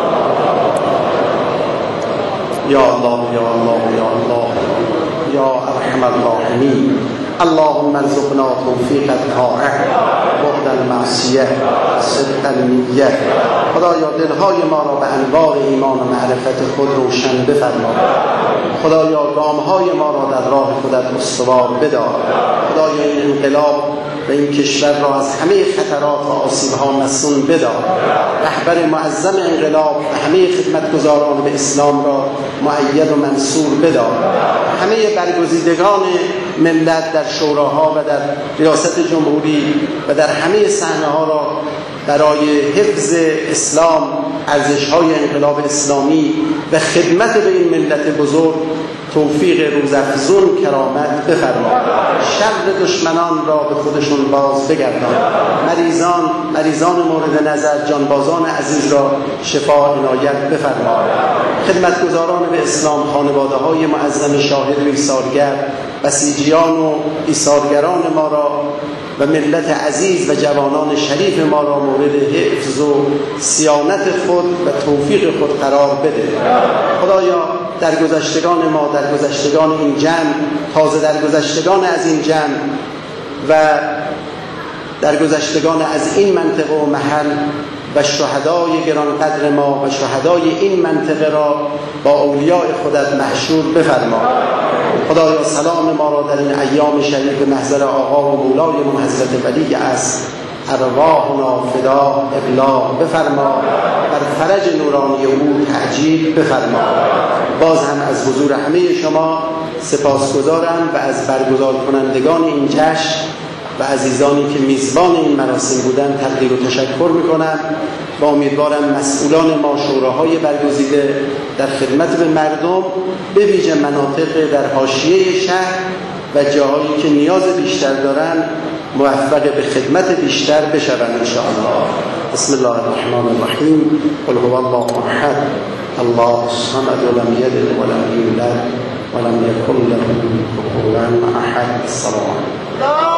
یا الله یا الله یا الله یا ارحم الراحمین. اللهم ارزقنا توفیق الطاعه، بعد المعصیه، صدق النیه. خدایا دلهای ما را به انوار ایمان و معرفت خود روشن بفرما. خدایا گامهای ما را در راه خودت استوار بدار. خدایا این انقلاب و این کشور را از همه خطرات و آسیب‌ها مصون بدار. رهبر معظم انقلاب و همه خدمتگزاران به اسلام را مؤید و منصور بدار. همه برگزیدگان ملت در شوراها و در ریاست جمهوری و در همه صحنه‌ها را برای حفظ اسلام، ارزش‌های انقلاب اسلامی و خدمت به این ملت بزرگ توفیق روزافزون کرامت بفرما. شر دشمنان را به خودشون باز بگردان. مریضان مورد نظر، جانبازان عزیز را شفا عنایت بفرما. خدمتگزاران به اسلام، خانواده‌های معظم شاهد و ایثارگر، بسیجیان و ایثارگران ما را و ملت عزیز و جوانان شریف ما را مورد حفظ و صیانت خود و توفیق خود قرار بده. خدایا درگذشتگان ما، درگذشتگان این جمع، تازه درگذشتگان از این جمع و درگذشتگان از این منطقه و محل و شهدای گرانقدر ما و شهدای این منطقه را با اولیاء خودت محشور بفرما. خدایا سلام ما را در این ایام شریف محضر آقا و مولایمون حضرت ولی است ارواحنا فدا ابلاغ بفرما. بر فرج نورانی او تعجیل بفرما. باز هم از حضور همه شما سپاسگزارم و از برگزار کنندگان این جشن و عزیزانی که میزبان این مراسم بودن تقدیر و تشکر میکنم و امیدوارم مسئولان ما، شوراهای برگزیده در خدمت به مردم، به ویژه مناطق در حاشیه شهر و جاهایی که نیاز بیشتر دارن، موفق به خدمت بیشتر بشوند ان شاء الله. بسم الله الرحمن الرحیم. قل هو الله احد الله الصمد لم یلد ولم یولد ولم یکن له کفوا احد. السلام علیکم.